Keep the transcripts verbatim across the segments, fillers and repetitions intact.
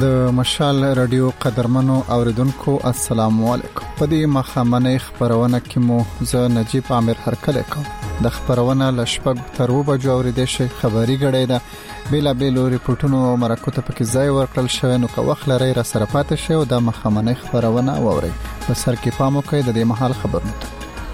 د مشال رادیو قدرمنو اوریدونکو السلام علیکم. په دې مخامنه خبرونه کې مو زه نجیب عامر هرکله کوم. د خبرونه لشپږ تر و بجو اوریدې شي خبري غړې ده بلا بیلو ریپورتونو او مرکوته پکې ځای ورکړل شوی نو که وخت لري را سره پاتې شي او د مخامنه خبرونه ووري په سر کې پام وکړئ د دې محل خبرونه.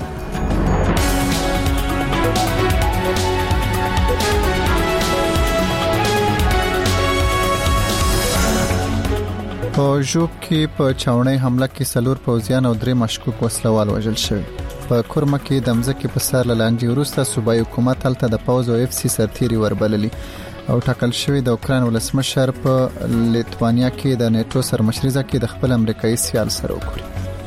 په جوب کې په چاونۍ حمله کې سلور پوځیان او درې مشکوک وسلوال وژل شوی. په کورمه کې د مځکې په سر لاندې وروسته صوبایي حکومت هلته د پوز او اف سی سرتيري وربللي او ټاکل شوی د اوکران ولسمشر په لیتوانیا کې د نیټو سرمشريزه کې د خپل امریکایي سیال سره وکړي.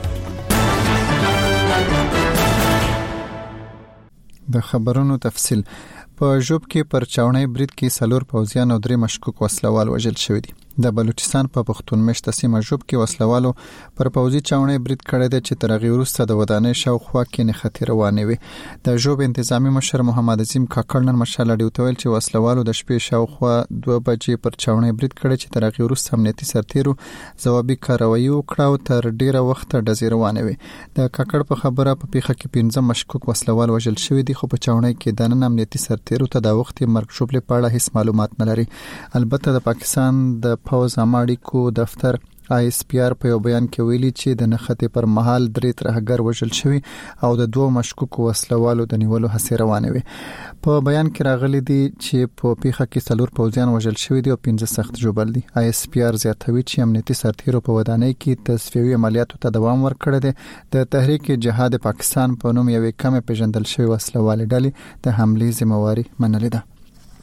د خبرونو تفصیل. په جوب کې پر چاونۍ برید کې سلور پوځیان او درې مشکوک وسلوال وژل شوی دي. د بلوچستان په پښتون مشت سیمه جوب کې وسلوالو پر پوځي چاونۍ برید کړی دی چې تر هغه وروسته د ودانۍ شاوخوا کې نه خطر روانې وي. د جوب انتظامی مشر محمد عظیم کاکړنن مشال اډیو تویل چې وسلوالو د شپې شاوخوا دوه بجې پر چاونۍ برید کړی چې تر هغه وروسته امنیتي سرتیرو ځوابي کاروایی وکړه او تر ډیره وخت ډزې روانې وي. د کاکړ په خبره په پیښه کې پنځه مشکوک وسلوال وژل شوی دي خو په چاونۍ کې د نن امنیتي سرتیرو ته د وخت مرګ شوبله په اړه هیڅ معلومات نه لري. البته د پاکستان د پوز اماړیکو دفتر آی اس پی آر په یو بیان کې ویلي چې د نخښتې پر مهال درې ترهګر وژل شوی او د دوه مشکوک وسلوالو د نیولو هڅې روانې وي. په بیان کې راغلي دي چې په پیښه کې څلور پوځیان وژل شوی دي او پنځه سخت ژوبل دي. آی اس پی آر زیاتوي چې امنیتي سرتیرو په ودانۍ کې تصفیوي عملیاتو ته دوام ورکړی دی. د تحریک جهاد پاکستان په نوم یوې کمې پیژندل شوی وسلوالې ډلې د حملې ذمہواری منلې ده.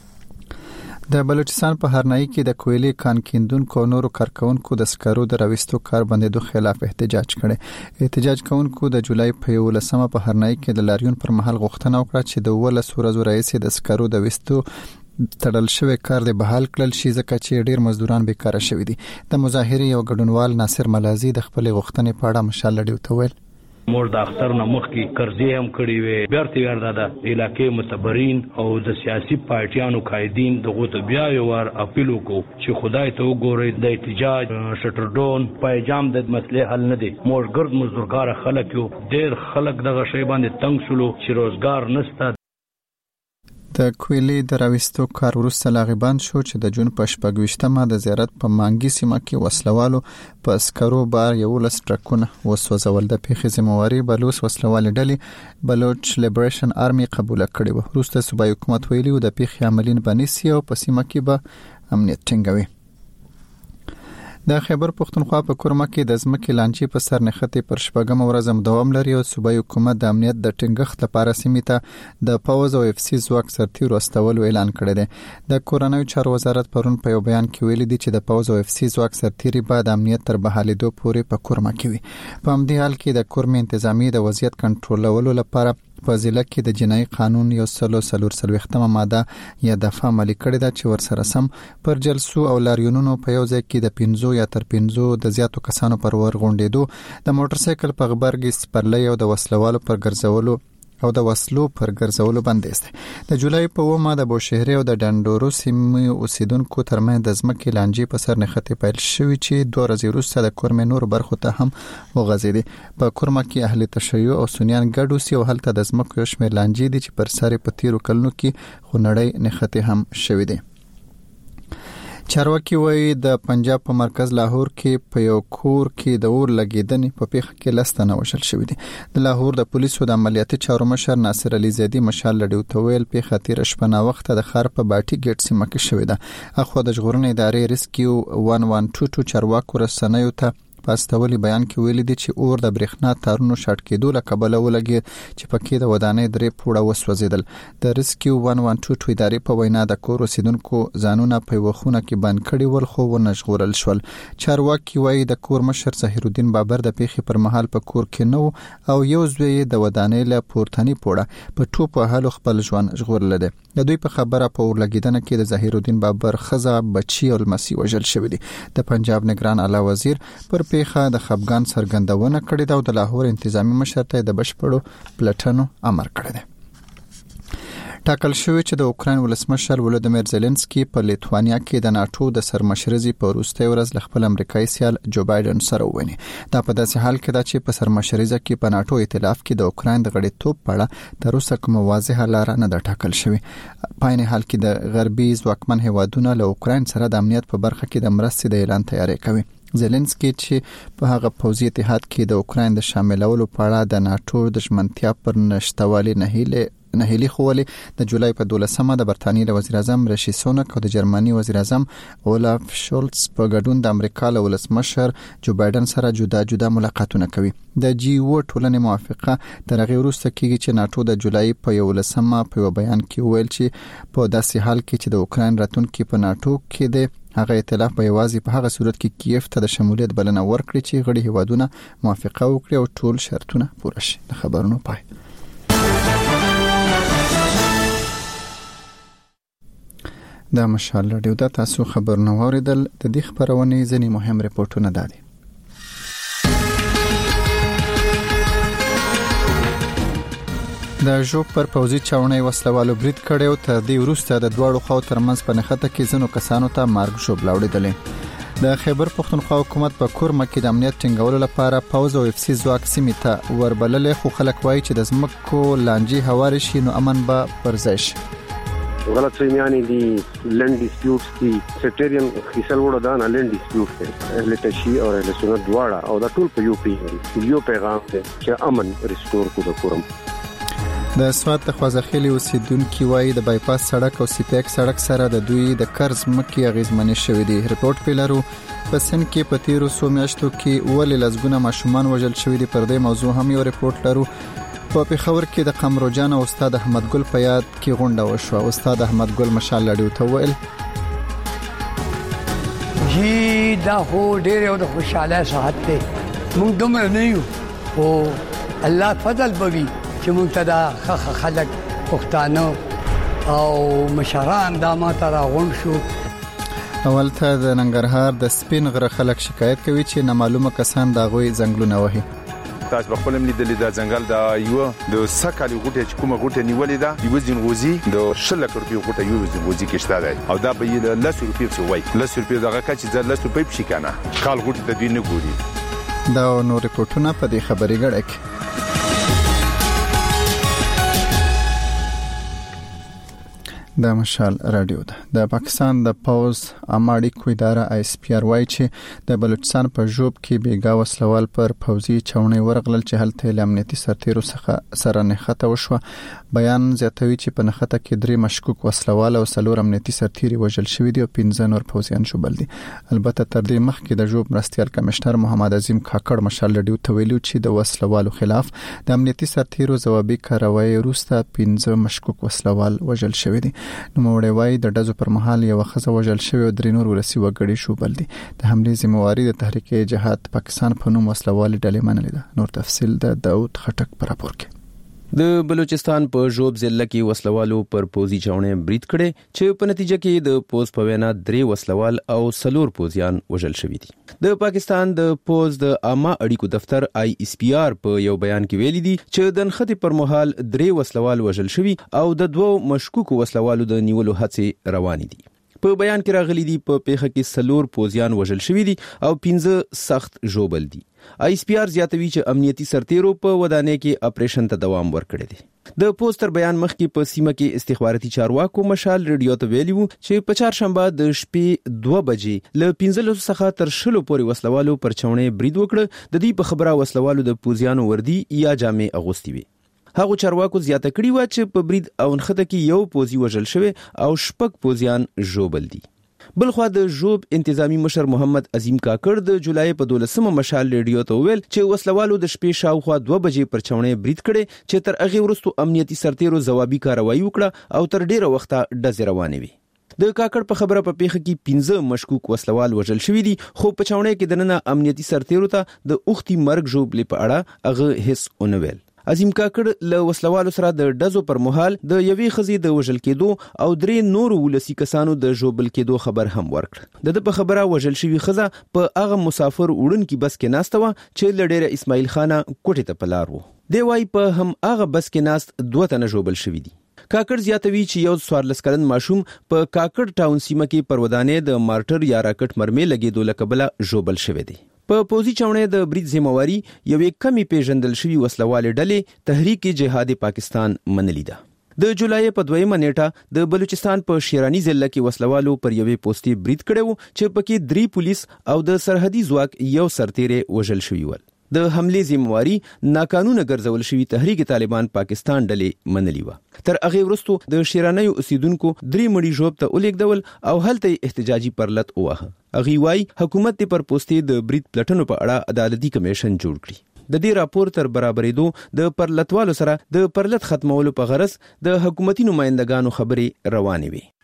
د بلوچستان په هرنايي کې د کویلې کان کیندونکو او نورو کارکونکو د سکرو د راوستو کار بندیدو خلاف احتجاج کړي. احتجاج کوونکو د جولای په یولسمه په هرنايي کې د لاریون پر مهال غوښتنه وکړه چې د ولس ورځو رئیس د سکرو د وستو تړل شوی کار د بحال کړل شي ځکه چې ډیر مزدوران بیکاره شوي دي. د مظاهرې یو ګډونوال ناصر ملازی د خپل غوښتنې په اړه مشال لډیو ته ویل مور د اختر نه مخ کې قرضې هم کړی وي بیرته وردا د علاقې متبرین او د سیاسي پارټیانو قائدین دغه ته بیا یو ور اپیل وکړو چې خدای ته وګوري د احتجاج شټرډون پایجام د مسلې حل نه دي. مور ګرد مزدورګار خلک یو ډیر خلک دغه شی باندې تنگ شلو چې روزګار نشته. د کویلې د راوستو کار وروسته لاغبان شو چې د جون په شپږویشتمه د زیارت په مانګي سیمه کې وسلوالو په اسکرو بار یو لس ټرکونه وسوځول. د پیښې ذمہواری بلوچ وسلوال ډلې بلوچ لیبریشن آرمي قبول کړې و. وروسته صوبایي حکومت ویلي و د پیښې عملین بنسي او په سیمه کې به امنیت ټینګوي. د خیبر پښتونخوا په کورمه کې د ځمکې لانجې په سر نښتې پر شپږم ورځ هم دوام لري او صوبایي حکومت د امنیت د ټینګښت لپاره سیمې ته د پوز او اف سی ځواک سرتیرو استولو اعلان کړی دی. د کورنیو چارو وزارت پرون په یو بیان کې ویلي دي چې د پوز او اف سی ځواک سرتیري به د امنیت تر بحالېدو پورې په کورمه کې وي. په همدې حال کې د کورمې انتظامی د وضعیت کنټرولولو لپاره په ضلع کې د جنایي قانون یو سلو سلور سلوختمه ماده یا دفعه عملي کړې ده چې ورسره سم پر جلسو او لاریونونو په یو ځای کې د پنځو یا تر پنځو د زیاتو کسانو پر ورغونډېدو د موټر سایکل په غبرګي سپرلۍ او د وسلوالو پر ګرځولو او د وسلو پر ګرځولو بندیز دی. د جولای په اومه د بوشهري او د ډنډورو سیمې اوسیدونکو ترمنځ د ځمکې لانجې په سر نښتې پیل شوې چې دوه ورځې وروسته د کورمې نور برخو ته هم وغځېدې. په کورمه کې اهل تشیع او سنیان ګډ اوسي او هلته د ځمکو یو شمېر لانجې دي چې پر سر په تیرو کلونو کې خونړۍ نښتې هم شوې دي. چارواکي وایي د پنجاب په مرکز لاهور کې په یو کور کې د اور لګیدنې په پیښه کې لس تنه وژل شوي دي. د لاهور د پولیسو د عملیاتي چارو مشر ناصر علي زیدي مشال لډیو ته ویل پیښه تیر شپه نا وخت د خار په باټي ګټ سیمه کې شوې ده. اخو د ژغورنې ادارې ریسکیو یو یک دو دو چارواکو رسنیو ته په استولي بیان کې ویلي دي چې اور د برېښنا تارونو شارټ کېدو له کبله ولګي چې پکې د ودانۍ درې پوړه وسوځیدل. د ریسکیو یو یک دو دو ادارې په وینا د کور اوسیدونکو ځانونه په وخونه کې بند کړي ول خو ونژغورل شول. چارواکي وایي د کور مشر ظهیر الدین بابر د پیښې پر مهال په کور کې نو او یو ځوی د ودانۍ له پورتنی پوړه په ټوپ وهلو خپل ژوند ژغورل دي. د دوی په خبره په اور لګیدنه کې د ظهیر الدین بابر خزه بچي او لمسي وژل شوی دي. د پنجاب نگران اعلی وزیر پر پیښه د خفګان څرګندونه کړې ده او د لاهور انتظامی مشر ته د بشپړو پلټنو امر کړی دی. ټاکل شوی چې د اوکراین ولسمشر ولودیمیر زيلنسکي په لیتوانیا کې د ناتو د سرمشرزي په وروستي ورځ ل خپل امریکایي سیال جو بایدن سره وویني. دا په داسې حال کې ده چې په سرمشرزه کې په ناتو ائتلاف کې د اوکراین د غړیتوب په اړه تر اوسه کومه واضحه لار نه ده ټاکل شوی. په عین حال کې د غربي ځواکمن هیوادونو له اوکراین سره د امنیت په برخه کې د مرستې د اعلان تیاری کوي. زيلنسکي چې په هغه پوځي اتحاد کې د اوکراین د شاملولو په اړه د ناتو د ژمنتیا پر نشټوالي نه هیله نه هیلي خولې د جولای په دولسمه د برتانیې د وزیر اعظم ریشي سونک او د جرمني وزیر اعظم اولاف شولټس په ګډون د امریکا له ولسمشر جو بایدن سره جدا جدا ملاقاتونه کوي. د جی او ټولنې موافقه تر هغه وروسته کېږي چې ناتو د جولای په یولسمه په بیان کې ویل چې په داسې حال کې چې د اوکراین راتلونکي په ناتو کې د هغه ائتلاف به یوازې په هغه صورت کې کیف ته د شمولیت بلنه ورکړي چې غړي هیوادونه موافقه وکړي او ټول شرطونه پوره شي. د خبرونو پای. دا مشال رادیو د تاسو خبرونه اوریدل. د دې خبرونه ځینې مهم ریپورتونه دادي. د ژوب پر پوځي چاونۍ وسلوالو برید کړي او تر دې وروسته د دوړو خو ترمنځ په نخته کې ځینو کسانو ته مرګ ژوب لاوړېدل. د خیبر پښتونخوا حکومت په کورمه کې د امنیت ټینګولو لپاره پوځ او اف سی ځواک سیمې ته وربللې، خو خلک وایي چې د زمکو لانجې هواري شي نو امن به پر ځای شي. غلط فهمیانی دی لینڈ ډیسپیوټس دی سیکټریان خیسل وړو دا نه لینډ ډیسپیوټ دی اهل تشیع او اهل سنت دواړه او دا ټول په یو پی یو پیغام دی چې امن ریسټور کو د کورم. د سوات د خوازخیلی اوسیدونکو وایي د بایپاس سړک او سی پیک سړک سره د دوی د قرض مکه غیزمنې شوې دي. ریپورت پیلرو په سن کې په تیرو سو میاشتو کې ولې لزګونه ماشومان وژل شوې دي. پر دې موضوع هم یو ریپورت لرو. په پیښور کې د قمرو جان او استاد احمد ګل په یاد کې غونډه وشوه. استاد احمد ګل مشال لړیو ته ویل جی دا هو ډېر یو د خوشاله ساعت ته موږ دومره نه یو او الله فضل بوي چې موږ ته دا خلک پښتانه او مشران دا ماته راغون شو. اول ته د ننګرهار د سپین غره خلک شکایت کوي چې نامعلومه کسان دا غوي ځنګلونه وهي. تاسو په خپل ملي د ځنګل دا یو د سکالي غوټه چې کومه غوټه نیولې ده یو ځنغوزي د شل لک روپیو غوټه یو ځنغوزي کې شته ده او دا به له لس روپیو څخه وای لس روپیو دغه کچ ځل لس روپیو شي کنه کال غوټه د دوی نه ګوري. دا نو ریپورتونه په دې خبري غړک. د مشال رادیو ده. د پاکستان د پوز اماړي کو اداره آی اس پی آر وای چې د بلوچستان په ژوب کې بیګا وسلوال پر پوزي چاونۍ ورغلل چې هلته امنیتي سرتیرو څخه سره نخته وشو. بیان زیاتوي چې په نخته کې درې مشکوک وسلوال او څلور امنیتي سرتیري وژل شوی دي او پنځه نور پوزیان شوبل دي. البته تر دې مخکې د ژوب مرستيال کمشنر محمد عظیم کاکړ مشال رادیو ته ویلو چې د وسلوالو خلاف د امنیتي سرتیرو ځوابي کاروایی وروسته پنځه مشکوک وسلوال وژل شوی دي. نو موړی وای د ډزو پر مهال یو خزه وژل شوی او درې نور ولسی وګړي شوبل دي. د حمله ذمہواری د تحریک جهاد پاکستان په نوم وسلوال ډلې منلې ده. نور تفصیل د داوود خټک پر راپور کې. د بلوچستان په ژوب ضلع کې وسلوالو پر پوزي چاونې برید کړي چې په نتیجه کې د پوز په وینا درې وسلوال او سلور پوزیان وژل شوی دي. د پاکستان د پوز د عامه اړیکو دفتر آی اس پی آر په یو بیان کې ویلي دي چې د نخښې پر مهال درې وسلوال وژل شوی او د دوو مشکوکو وسلوالو د نیولو هڅې روانې دي. په بیان کې راغلي دي په پیښه کې سلور پوزیان وژل شوی دي او پنځه سخت ژوبل دي. آی اس پی آر زیاتوي چې امنیتي سرتیرو په ودانۍ کې اپریشن ته دوام ورکړی دی. د پوسټر بیان مخکې په سیمه کې استخباراتي چارواکو مشال ریډیو ته ویلي وو چې په چهارشنبه د شپې دوه بجې له پنځلس څخه تر شلو پورې وسلوالو پر چاونۍ برید وکړ. د دې په خبره وسلوالو د پوزیانو وردی یا جامې اغوستي وي. هغه چارواکو زیاته کړي و چې په برید او نخته کې یو پوزي وژل شوی او شپږ پوزیان ژوبل دي. بلخوا د ژوب انتظامی مشر محمد عظیم کاکړ د جولای په دولسمه مشال ریډیو ته ویل چې وسلوالو د شپې شاوخوا دوه بجې پر چاونۍ برید کړي چې تر هغه وروسته امنیتي سرتیرو ځوابي کاروایی وکړه او تر ډیره وخته ډزې روانې وي. د کاکړ په خبره په پیښه کې پنځه مشکوک وسلوال وژل شوی دي خو په چاونۍ کې دننه امنیتي سرتیرو ته د اوختي مرګ ژوبلې په اړه هغه هیڅ ونه ویل. عظیم کاکړ له وسلوالو سره د ډزو پر مهال د یوې خزې د وژل کېدو او درې نورو ولسی کسانو د ژوبل کېدو خبر هم ورکړ. د د په خبره وژل شوی خزه په هغه مسافر وړونکي بس کې ناسته و چې لډېره اسماعیل خانه کوټې ته پلار وو. دی وايي په هم هغه بس کې ناست دوه تنه ژوبل شوی دي. کاکړ زیاتوي چې یو څوارلس کلن ماشوم په کاکړ ټاون سیمه کې پر ودانې د مارټر یا راکټ مرمۍ لګېدو له کبله ژوبل شوی دی. په پوزي چاونې د برید ذمہواری یوې کمی پیژندل شوی وسلوالې ډلې تحریک جهاد پاکستان منلې ده. د جولای په دویمه نیټه د بلوچستان په شیرانی ضلع کې وسلوالو پر یوې پوسټي برید کړو چې پکې درې پولیس او د سرحدي ځواک یو سرتیری وژل شوی ول. د حملې ذمہواری ناقانونه ګرځول شوی تحریک طالبان پاکستان ډلې منلې و. تر هغه وروسته د شیرانی اوسیدونکو درې مړي ژوب ته ولیږدول او هلته احتجاجي پرلط ووهه. هغه وايي حکومت پر پوسټي د برید پلټنو په اړه عدالتي کمیشن جوړ کړي. د دې راپور تر برابرېدو د پرلطوالو سره د پرلط ختمولو په غرض د حکومتي نمائندګانو خبرې روانې وي.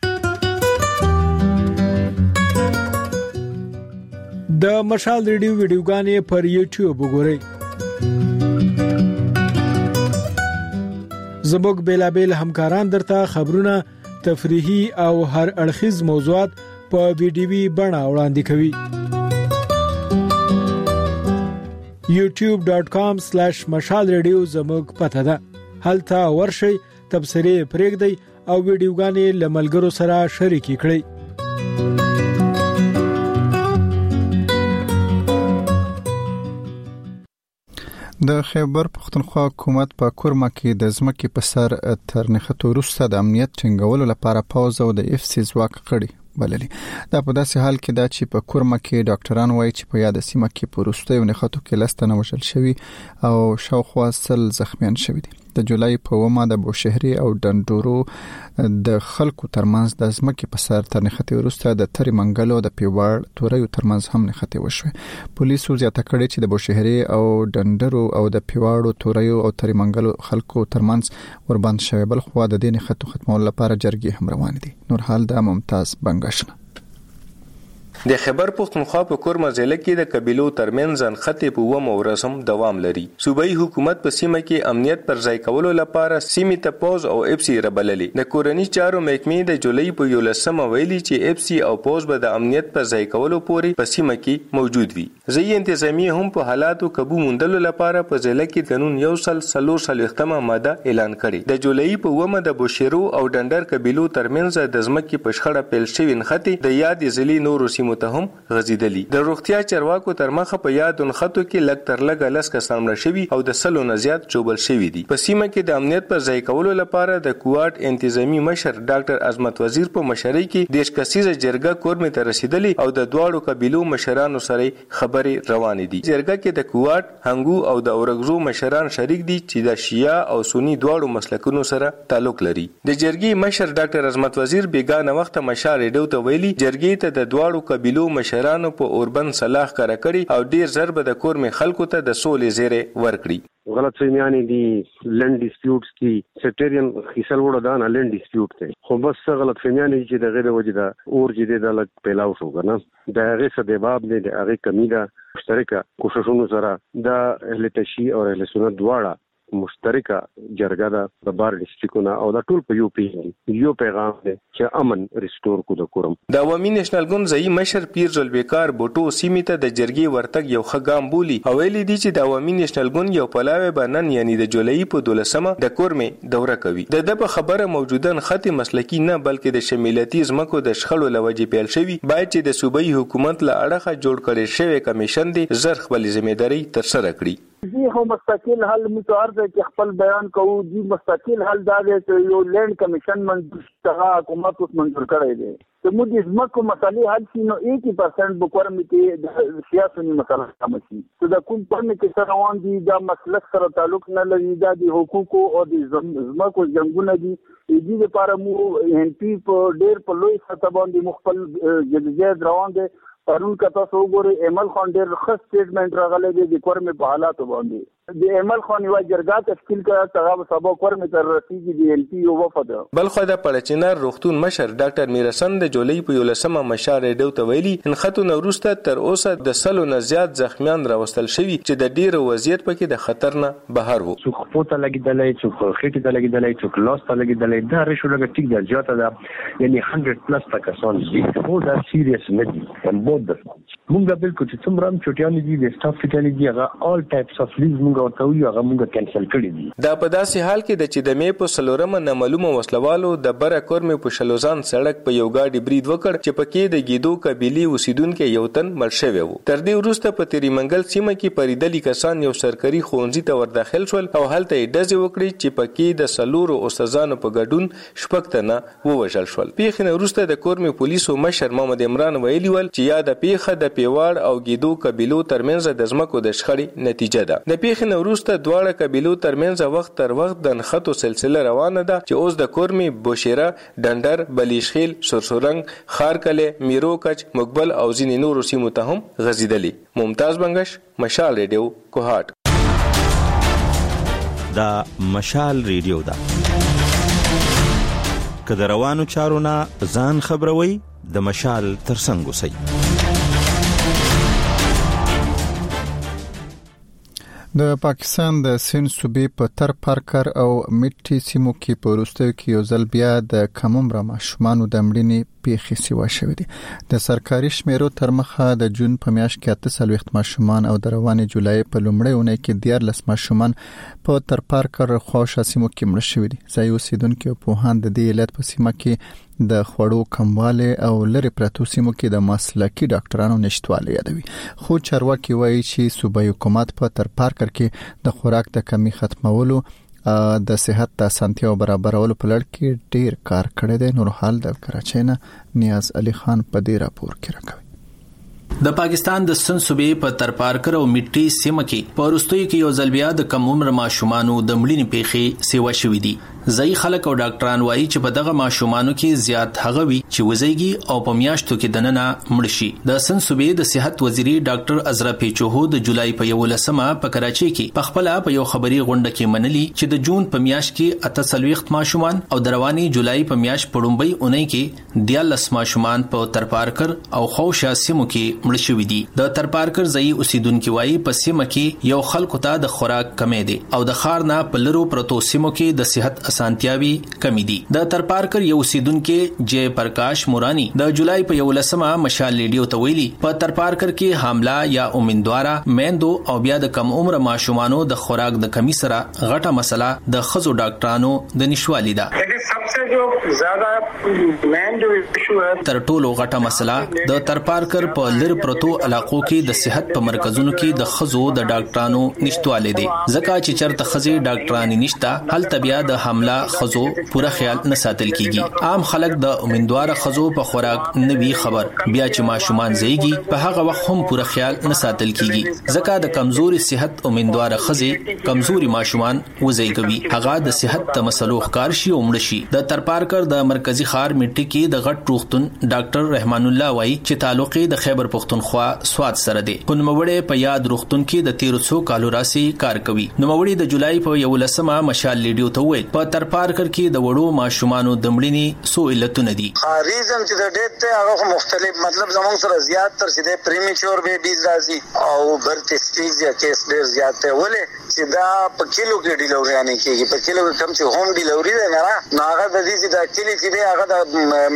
د مشال ریډیو ویډیوګانې پر یوټیوب وګورئ. زموږ بیلابیل همکاران درته خبرونه، تفریحي او هر اړخیز موضوعات په ویډیوي بڼه وړاندې کوي. یوټیوب ډاٹ کام سلیش مشال ریډیو زموږ پته ده. هلته ورشئ، تبصرې پرېږدئ او ویډیوګانې له ملګرو سره شریکې کړئ. د خیبر پختونخوا حکومت په کورما کې د ځمکې په سر تر نښتو وروسته د امنیت ټینګولو لپاره پوځ او د اف سی ځواک غړي بللي. دا په داسې حال کې دا چې په کورما کې ډاکټران وایي چې په یاد سیمه کې په وروستیو نښتو کې لس تنه وژل شوي او شاوخوا سل زخمیان شوي دي. د جولای په اومه د بوشهري او ډنډورو د خلکو ترمنځ د ځمکې په سر تر نښتې وروسته د تری منګلو د پیوړ توریو ترمنځ هم نښتې وشوه. پولیسو زیاته کړې چې د بوشهري او ډنډورو او د پیوړو توریو او تری منګلو خلکو ترمنځ وربند شوی. بل خو د دې نښتو ختمولو لپاره جرګې هم روان دي. نور حال د ممتاز بنگشنه. د خیبر پختونخوا په کورما ضلع کې د قبیلو ترمنځ انخته په ومه ورځم دوام لري. صوبایي حکومت په سیمه کې امنیت پر ځای کولو لپاره سیمې ته پوز او اف سی ربللې. د کورنی چارو محکمې د جولای په یولسمه ویلي چې اف سی او پوز به د امنیت پر ځای کولو پورې په سیمه کې موجود وي. ځای انتظامی هم په حالاتو قابو موندلو لپاره په ضلع کې قانون یو سل څلور څلوېښتمه ماده اعلان کړي. د جولای په ومه د بوشیرو او ډنډر قبیلو ترمنځ د ځمکې په شخړه پیل شوې نښتې د یاد ضلع نورو سیمو ته هم غزیدلی. د روغتیا چارواکو تر مخه په یاد نښتو کې لږ تر لږه لس کسان مړه شوي او د سلو نه زیات ژوبل شوي دي. په سیمه کې د امنیت پر ځای کولو لپاره د کوارټ انتظامی مشر ډاکټر عظمت وزیر په مشرۍ کې دیش کسیزه جرګه کورمې ته رسیدلی او د دواړو قبیلو مشرانو سره خبرې روانې دي. جرګه کې د کوارټ، هنګو او د اورګزو مشران شریک دي چې د شیعه او سنی دواړو مسلکونو سره تعلق لري. د جرګې مشر ډاکټر عظمت وزیر بیګانه وخت مشال ریډیو ته ویلي جرګې ته د دواړو قبیلو مشرانو په اوربند صلاح کار کړي او ډیر ضرب د کورمې خلکو ته د سولې زیره ورکړي. غلط فهمیانی دي لند ډیسپیوټس دي سیکټریان خیسل وړه دا نه لند ډیسپیوټ دی خو بس غلط فهمیانی چې د غیر وجه دا اور چې د لک پیلاو شو کنه د هغه سبب نه د هغه کمی دا مشترکه کوششونو سره د اهل تشیع او اهل سنت دواړه مشترکه جرګه ده د بار ډیسټریکټونو او د ټول په یو پی یو پیغام دی چې امن ریسټور کو د کورم. د عوامي نېشنل ګوند ځای مشر پیر ذوالفقار بوټو سیمې ته د جرګې ورتګ یو ښه ګام بولي او ویلي دي چې د عوامي نېشنل ګوند یو پلاوی بنن یعنی د جولای په دولسمه د کورمې دوره کوي. د د په خبره موجوده خط مسلکی نه بلکې د شمولیتي ځمکو د شخړو لوجې پیل شوی باید چې د صوبایي حکومت له اړخه جوړ کړي شوی کمیشن دی زر خپل ځمېداري تر سره کړي. جی هم مستقل حل متعارض کې خپل بیان کوو. جی مستقل حل دا دی چې یو لینډ کمیشن منظور شوی حکومت اوس منظور کړی دی چې موږ د ځمکو مسلې حل شي نو ایټي پرسنټ به کورم کې د سیاسي مسله کم شي. چې د کوم کورم کې سره روان دي دا مسلک سره تعلق نه لري دا د حقوقو او د ځمکو جنګونه دي. دې لپاره مو ان پی په ډېر په لوی سطح باندې مخبل جديات روان دي. پرون کته سو ګوري ایمل خان ډېر ښه سټیټمنټ راغلی دی د کورم په حالاتو باندې. د ایمل خان یو جرګه تشکیل کړه تغاب سبا کورم تر رسیدي دی ال پی یو وفد. بل خو د پړچینار روغتون مشر ډاکټر میرسن د جولای په یولسمه مشال ریډیو ته ویلي ان خطو نورسته تر اوسه د سلو نه زیات زخمیان راوستل شوي چې د ډیرو وضعیت پکې د خطر نه بهر وو. څوک پوته لګیدلې څوک خېټه ته لګیدلې څوک لاس ته لګیدلې دا رشو لګ ټیک د جاته دا یعنی صد پلس تکسان دي خو دا سیریس نه دي هم بود مونږ بالکل چې څومره چټیان دي د سټاف فټیان دي هغه all types of leaves مونږ مونږ ورته ویو هغه مونږ کینسل کړی دي. دا په داسې حال کې د چې د مې په سلورمه نامعلومه وسلوالو د بره کورمې په شلوزان سړک په یو ګاډي برید وکړ چې پکې د ګیدو قبيلي اوسیدونکو یو تن مړ شوی و. تر دې وروسته په تیری منګل سیمه کې پریدلي کسان یو سرکاري ښوونځي ته ور داخل شول او هلته یې ډزې وکړې چې پکې د سلورو استادانو په ګډون شپږ تنه ووژل شول. پیښې نه وروسته د کورمې پولیسو مشر محمد عمران ویلي ول چې یا د پیښه د پیواړ او ګیدو قبيلو ترمنځ د ځمکو د شخړې نتیجه ده. د پیښې نه وروسته دواړه قبيلو ترمنځ وخت تر وخت د نښتو سلسله روانه ده چې اوس د کورمې بوشيره، ډنډر، بلیشخیل، سرسورنګ، خارکله، میرو کچ، مقبل او ځینې نورو سیمو ته هم غځېدلي. ممتاز بنگش، مشال ریډیو، کوهاټ. دا مشال ریډیو ده. که د روانو چارو نه ځان خبروي د مشال ترڅنګ اوسئ. د پاکستان د سند صوبې په تر پارکر او میټي سیمو کې په وروستیو کې یو ځل بیا د کم عمره ماشومانو د مړینې پیښې سیوا شوې دي. د سرکاري شمیرو تر مخه د جون په میاشت کې اته څلوېښت ماشومان او د روانې جولای په لومړۍ اونۍ کې دیارلس ماشومان په تر پارکر خواوشا سیمو کې مړه شوي دي. ځایي اوسیدونکي او پوهان د دې علت په سیمه کې د خوړو کمواله او لری پرتو سیمو کې د مسلکي ډاکټرانو نشټوالی یادوي. خو چارواکي وایي چې صوبایي حکومت په تر پارکر کې د خوراک د کمی ختمولو د صحت د اسانتیاو برابرولو په لړ کې ډیر کار کړی دی. نور حال د کراچۍ نه نیاز علي خان په دې راپور کې راکوي. د پاکستان د سند صوبې په تر پارکر او میټي سیمه کې په وروستیو کې یو ځل بیا د کم عمر ماشومانو د مړینې پیښې سیوا شوې دي. ځایي خلک او ډاکټران وایي چې په دغه ماشومانو کې زیات هغه وي چې وزېږي او په میاشتو کې دننه مړ شي. د سند صوبې د صحت وزیري ډاکټر ازرا پیچوهو د جولای په یولسمه په کراچۍ کې په خپل په یو خبري غونډه کې منلي چې د جون په میاشت کې اته څلوېښت ماشومان او د رواني جولای په میاشت په لومړۍ اونۍ کې دیارلس ماشومان په تر پارکر او خوشا سیمو کې مړ شوي دي. د تر پارکر ځایي اوسیدونکو وایي په سیمه کې یو خلکو ته د خوراک کمی دي او د ښار نه په لرو پرتو سیمو کې د صحت اسانتیاوي کمی دي. د تر پارکر یو اوسیدونکو جے پرکاش مورانی د جولای په یولسمه مشال ریډیو ته ویلي په تر پارکر کې حامله یا امیندواره میندو او بیا د کم عمر ماشومانو د خوراک د کمی سره غټه مسله د خزو ډاکټرانو د نشوالي ده. जो ज्यादा मेन जो इशू है تر ټولو غټه مسله د تر پارکر په لر پرتو علاقو کې د صحت په مرکزونو کې د خزو د ډاکټرانو نشټواله دي. ځکه چې چرته خزي ډاکټرانی نشتا هلته بیا د حمله خزو پوره خیال نه ساتل کیږي. عام خلک د امیندوار خزو په خوراک نوي خبر بیا چې ماشومان زیږي په هغه وخت هم پوره خیال نه ساتل کیږي. ځکه د کمزوري صحت امیندوار خزي کمزوري ماشومان وزېږوي هغه د صحت د مسلو ښکار شي او مړ شي. د تر پارکر د مرکزی ښار میټي کې د غټ روغتون ډاکټر رحمان الله وایي چې تعلق د خیبر پختونخوا سواد سره دی. په نوموړی په یاد روغتون کې د تیر څو کالو راسي کار کوي. نوموړی د جولای په یولسمه مشال لیډیو ته ویل په تر پارکر کې د وړو ماشومانو د مړینې سو علتونه دي. ریزن چې د ډیټ ته هغه مختلف مطلب زموږ سره زیات تر چې د پریمیچور بیبیز راځي او برت سټیج یا کیس ډیر زیات دی. ولې چې دا په کیلو کې ډیلیوري نه کیږي. په کیلو کې کم چې هوم ډیلیوري ده نه هغه د دې چې د کلی چې دی هغه د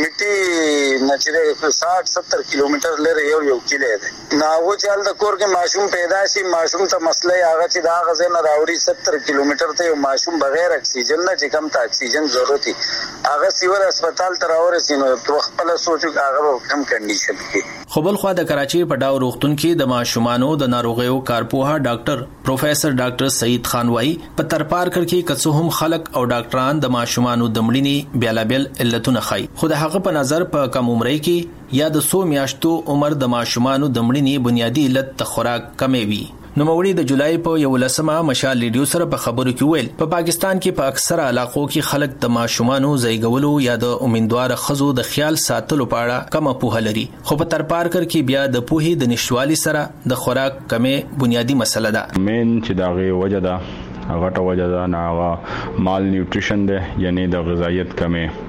میټي نه چې ساठ ستر کیلومتر لري یو یو کلی دی. نو و چې د کور کې ماشوم پیدا شي ماشوم ته مسله هغه چې دا غزه نه راوړي ستر کیلومتر ته یو ماشوم بغیر اکسیجن نه چې کم ته اکسیجن ضرورت دی هغه سیور هسپتال ته راورسي نو په خپل سوچو هغه کم کنډیشن کې. خو بل خو د کراچۍ په ډاو روغتون کې د ماشومانو د ناروغیو کارپوها ډاکټر پروفیسر ډاکټر سعید خان وایي په تر پارکر کې کڅو هم خلک او ډاکټران د ماشومانو د مړینې بیلابل علتونه خای. خو د هغه په نظر په کم عمرۍ کې یا د سو میاشتو عمر د ماشومانو د مړینې بنیادی علت د خوراک کمی وي. نوموړي د جولای په یولسمه مشال لیډیو سره په خبرو کې ویل په پاکستان کې په اکثره علاقو کې خلک د ماشومانو زیږولو یا د امیندوار خزو د خیال ساتلو په اړه کم پوهه لري. خو په تر پارکر کې بیا د پوهې د نشوالي سره د خوراک کمی بنیادی مسله ده. مین چې داغه وجه ده هغه ته وجه ده نه هغه مال نیوټریشن ده یعنی د غذایت کمی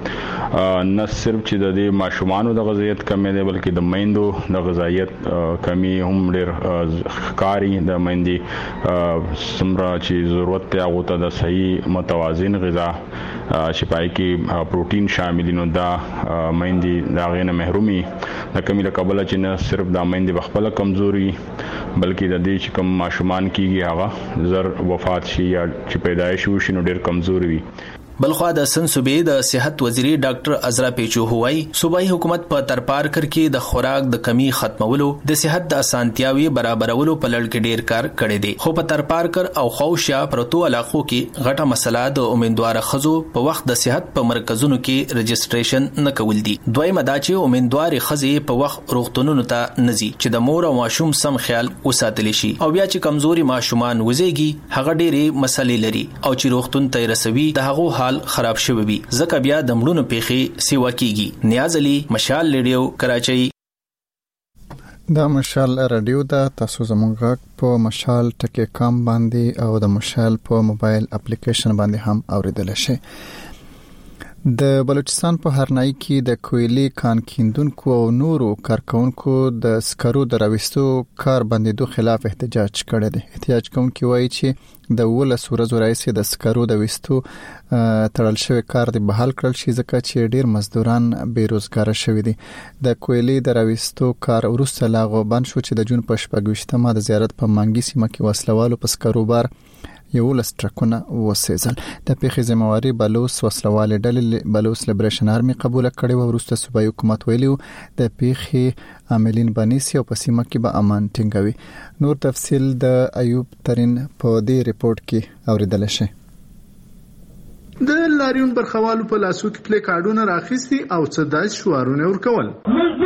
نه صرف چې د دې ماشومان د غذایت کمی دی بلکې د میندو د غذایت کمی هم ډېر کاری د میندې سمرا چې ضرورت ته هغه ته د صحیح متوازن غذا چې پای کې پروتین شامل نو دا میندې دا غینه محرومي د کمی له قبل چې نه صرف د میندې بخپله کمزوري بلکې د دې چې کوم ماشومان کیږي هغه زر وفات شي یا چې پیدایش وشي نو ډېر کمزوري وي. بلخوا د سن صوبې د صحت وزیری ډاکټر ازرا پیچو هوای صوبایي حکومت په ترپارکر کې د خوراک د کمی ختمولو د صحت د اسانتیاوي برابرولو په لړ کې ډیر کار کړی دی خو په ترپارکر او خوشا پروتو علاقو کې غټه مسله د امیدوار خزو په وخت د صحت په مرکزونو کې رجسټریشن نه کول دي. دویمه دا چې امیدوار خزي په وخت روغتونونو ته نزي چې د مور او ماشوم سم خیال وساتل شي او بیا چې کمزوري ماشومان وزيږي هغه ډېری مسلې لري او چې روغتون ته رسوي د هغه حال خراب شوی وي ځکه بیا د مړونو پیښې سیوا کیږي. نیاز علي، مشال ریډیو، کراچۍ. دا مشال رادیو دا تاسو زمونږ په مشال ټکی کام باندې او د مشال په موبایل اپلیکیشن باندې هم اوریدل شي. د بلوچستان په هرنای کې د کویلی کان کیندونکو او نورو کارکونکو د سکرو د راوستو کار بندیدو خلاف احتجاج کړی دی. احتجاج کوونکي وایي چې د ولس ورځو راځي د سکرو د وستو تړل شوی کار دی بحال کړل شي ځکه چې ډیر مزدوران بیروزګار شوي دي. د کویلی د راوستو کار وروسته لاغو بند شو چې د جون په شپږویشتمه د زیارت په مانګي سیمه کې وسلوالو په سکرو بار یو لس ټرکونه وسېزل. د پیښې ذمہواری بلوس وسلوال ډلې بلوس لیبریشن آرمي قبول کړي و. وروسته صوبایي حکومت ویلو د پیښې عاملین بنيسي او په سیمه کې به امان ټینګوي. نور تفصیل د ایوب ترين په دې ریپورت کې اوریدل شي. د لاریون برخوالو په لاسو کې پلی کارډونه راخېستي او څه داس شوارونه ورکول.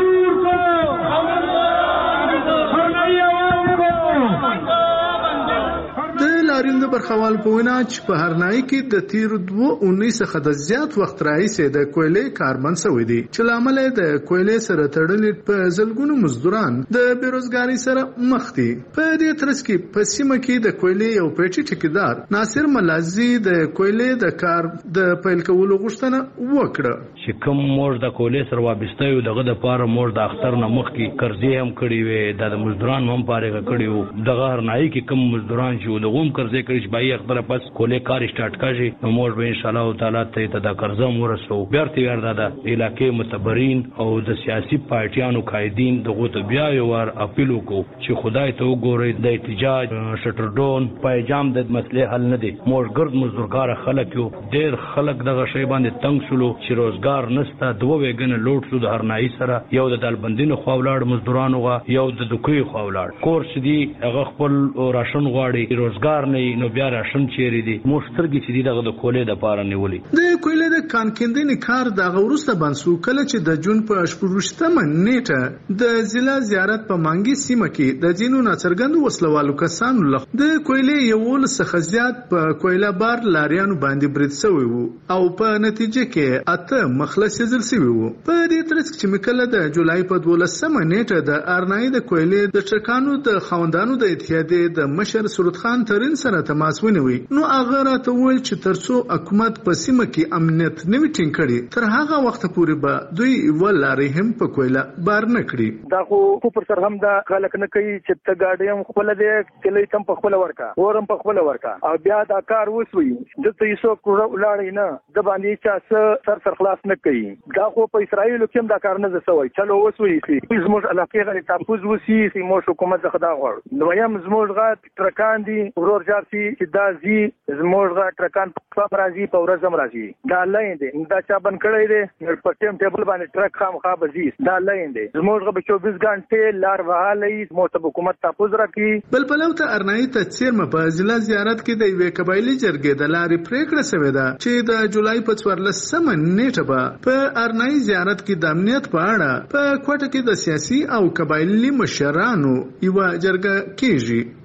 لاریون د برخوال په وینا چې په هرنای کې د تیر دوه اونۍ څخه د زیات وخت راهیسې د کویلې کاربن سوي دي چې لامل د کویلې سره تړلې په زلګونو مزدوران د بیروزګاری سره مخ دي. په دې ترڅ کې په سیمه کې د کویلې یو پیټي ټیکدار ناصر ملازي د کویلې د کار د پیل کولو غوښتنه وکړه چې کوم مور د کویلې سره وابسته یو دغه د پاره مور د اختر نه مخ کې قرضې هم کړی وي د مزدوران هم پاره کړی وو دغه هرنای کې کوم مزدوران چې دغه قرضې کړی چې بای اختر پس کولې کار سٹارټ کړي نو موږ به ان شاء الله تعالی ته د قرضه مورسو بیرته وردا د علاقې متبرین او د سیاسي پارټیانو قائدین دغه ته بیا یو ور اپیل وکړو چې خدای ته وګوري د احتجاج شټرډون پایجام د مسلې حل نه دي. موږ ګرد مزدورګار خلک یو ډېر خلک دغه شی باندې تنگ شولو چې روزګار نسته دوه وګنه لوټ شو د هرنای سره یو د دالبندینو خواولاړ مزدورانو غا یو د دوکوي خواولاړ کورس دي هغه خپل راشن غواړي روزګار نه نو بیا راشن چیرې دي مشترګي چې دغه د کولې د پاره نیولې. د کولې د کان کیندنې کار د غورسته بنسو کله چې د جون په شپږشتمه نیټه د ضلع زیارت په مانګي سیمه کې د جنونو ناڅرګند وسلوالو کسانو لخ د کولې یو ول څخه زیات په کویلا بار لاریانو باندې برید شوی وو او په نتیجه کې اته مخلص زل شوی وو. په دې ترڅ کې مکله د جولای په دولسمه نیټه د ارنای د کویلې د ټرکانو د خوندانو د اتحادیې د مشر سرود خان ترين سره تماس ونیوي نو هغه راته ویل چې ترڅو حکومت په سیمه کې امنیت نه وټینګ کړي تر هغه وخت پورې به دوی ولاري هم په کویلا بار نه کړي. دا خو پر سر هم دا خلک نه کوي چې ته گاډي هم خپل دې کلی تم په خپل ورکا ورم په خپل ورکا او بیا دا کار وسوي دته یې سو ولاړی نه د باندې چې سر سر خلاص نه کوي. دا خو په اسرایل کې هم دا کار نه زسوي چلو وسوي چې زموږ علاقې غړي تاسو وسی چې مو حکومت څخه دا غواړي نو یم زموږ غات ترکان دي ورور جارسي چې دا زی زموږ غات ترکان په راځي په ورځم راځي دا لاندې دا چا بن کړی دی په ټیم ټیبل باندې ټرک خام خا بزی دا لاندې زموږ په چوبیس غنټه لار وهالې مو ته حکومت تاسو راکړي. بلبلو ته ارنای ته چیرمه په ضلع زیارت کې د یوې قبایلی جرګې د لارې پریکړه شوې ده چې د جولای په څوارلسمه نیټه به په ارنای زیارت کې د امنیت په اړه په کوټه کې د سیاسي او قبایلی مشرانو یو جرګه کیږي.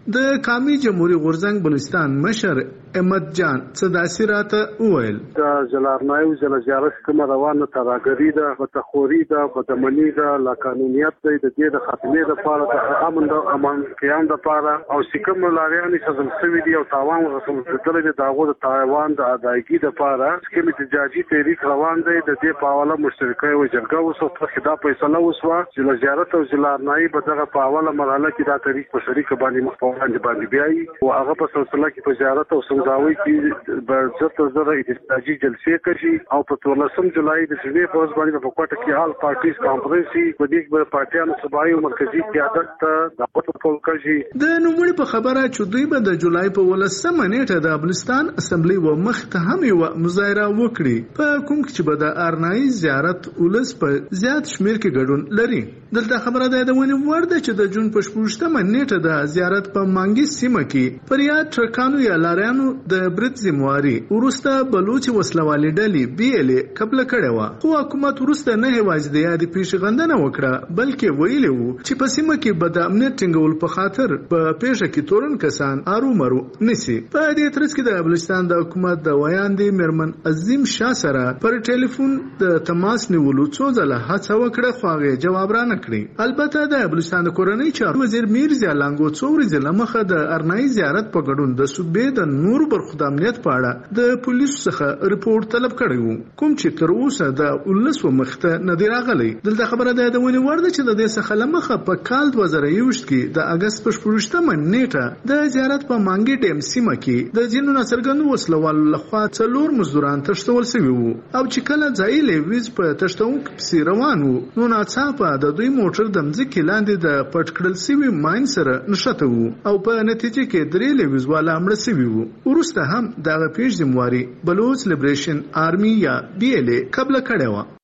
د قامي جمهوریت غورځنګ بلوچستان مشر احمد جان صداسراته وویل د زلارنایو زل زیارت کوم روانه تراګری ده وتخوري ده بدمنی ده لا قانونیت ده د دې د خاتمه لپاره د امن د امان قیام لپاره او سکم لاریانې سزل سوي دي او تاوان رسول درجه داغو د تایوان د ادایګي لپاره سکم احتجاجي تحریک روان دی د دې په حواله مشترکه او جرګه وسو خدا فیصله وسوه چې زیارت او زلارنای په دغه په حواله مرحله کې دا تحریک په شریک باندې مخاطبان باندې بیاي او هغه په سلسله کې په زیارت او سمداوي کې برزت زره احتجاجي جلسې کوي او په تولسم جولای د سوي فورس باندې په کوټه کې حال پارټیز کانفرنس په دې کې پارټیانو صوبایي او مرکزی قیادت ته دعوت ورکول کوي د نوموړي په خبره چې دوی به د جولای په ولسمه نیټه د افغانستان اسمبلی و مخ ته هم یو مظاهره وکړي په کوم کې چې به د ارنایي زیارت ولس په زیات شمیر کې ګډون لري. دلته خبره ده د ونی ورده چې د جون په شپږمه نیټه د زیارت په مانګي سیمه کې پریاد ټرکانو یا لارانو د برت زمواري ورسته بلوچ وسلوالي ډلې بي ال قبل کړي و خو حکومت ورسته نه هواج د یادې پیشغندنه وکړه بلکې ویلي وو چې په سیمه کې بد امنیت ټینګول په خاطر په پیښه کې تورن کسان ارو مرو نسی. په دې ترڅ کې د بلوچستان د حکومت د ویاندې مرمن عظیم شاه سره پر ټلیفون د تماس نیولو څو ځله هڅه وکړه خو هغه جواب را نه کړی. البته د بلوچستان د کورنۍ چارو وزیر میرزا لانګو څو ورځې لمخه د ارنایي زیارت په ګډون د صوبې د نور برخو د امنیت په اړه د پولیسو څخه ریپورت طلب کړی وو کوم چې تر اوسه د ولس و مخته نه دی راغلی. دلته خبره ده د ونی ورده چې د دې څخه لمخه په کال دوه زره یوویشت کې د اگست په شپږمه نیټه د زیارت په مانګي ډیم سیمه کې د ځینو ناڅرګندو وسلوالو لخوا څلور مزدوران تښتول شوي وو او چې کله ځایي لیویز په تښتونکو پسې روان وو نو ناڅاپه د دوی موټر د مځکې لاندې د پټ کړل شوي ماین سره نښته وو او په نتیجه کې درې لیویز والا مړه شوي وو. وروسته هم دغه پیښ ذمواري بلوچ لیبریشن آرمي یا بي ال قبل کړی و.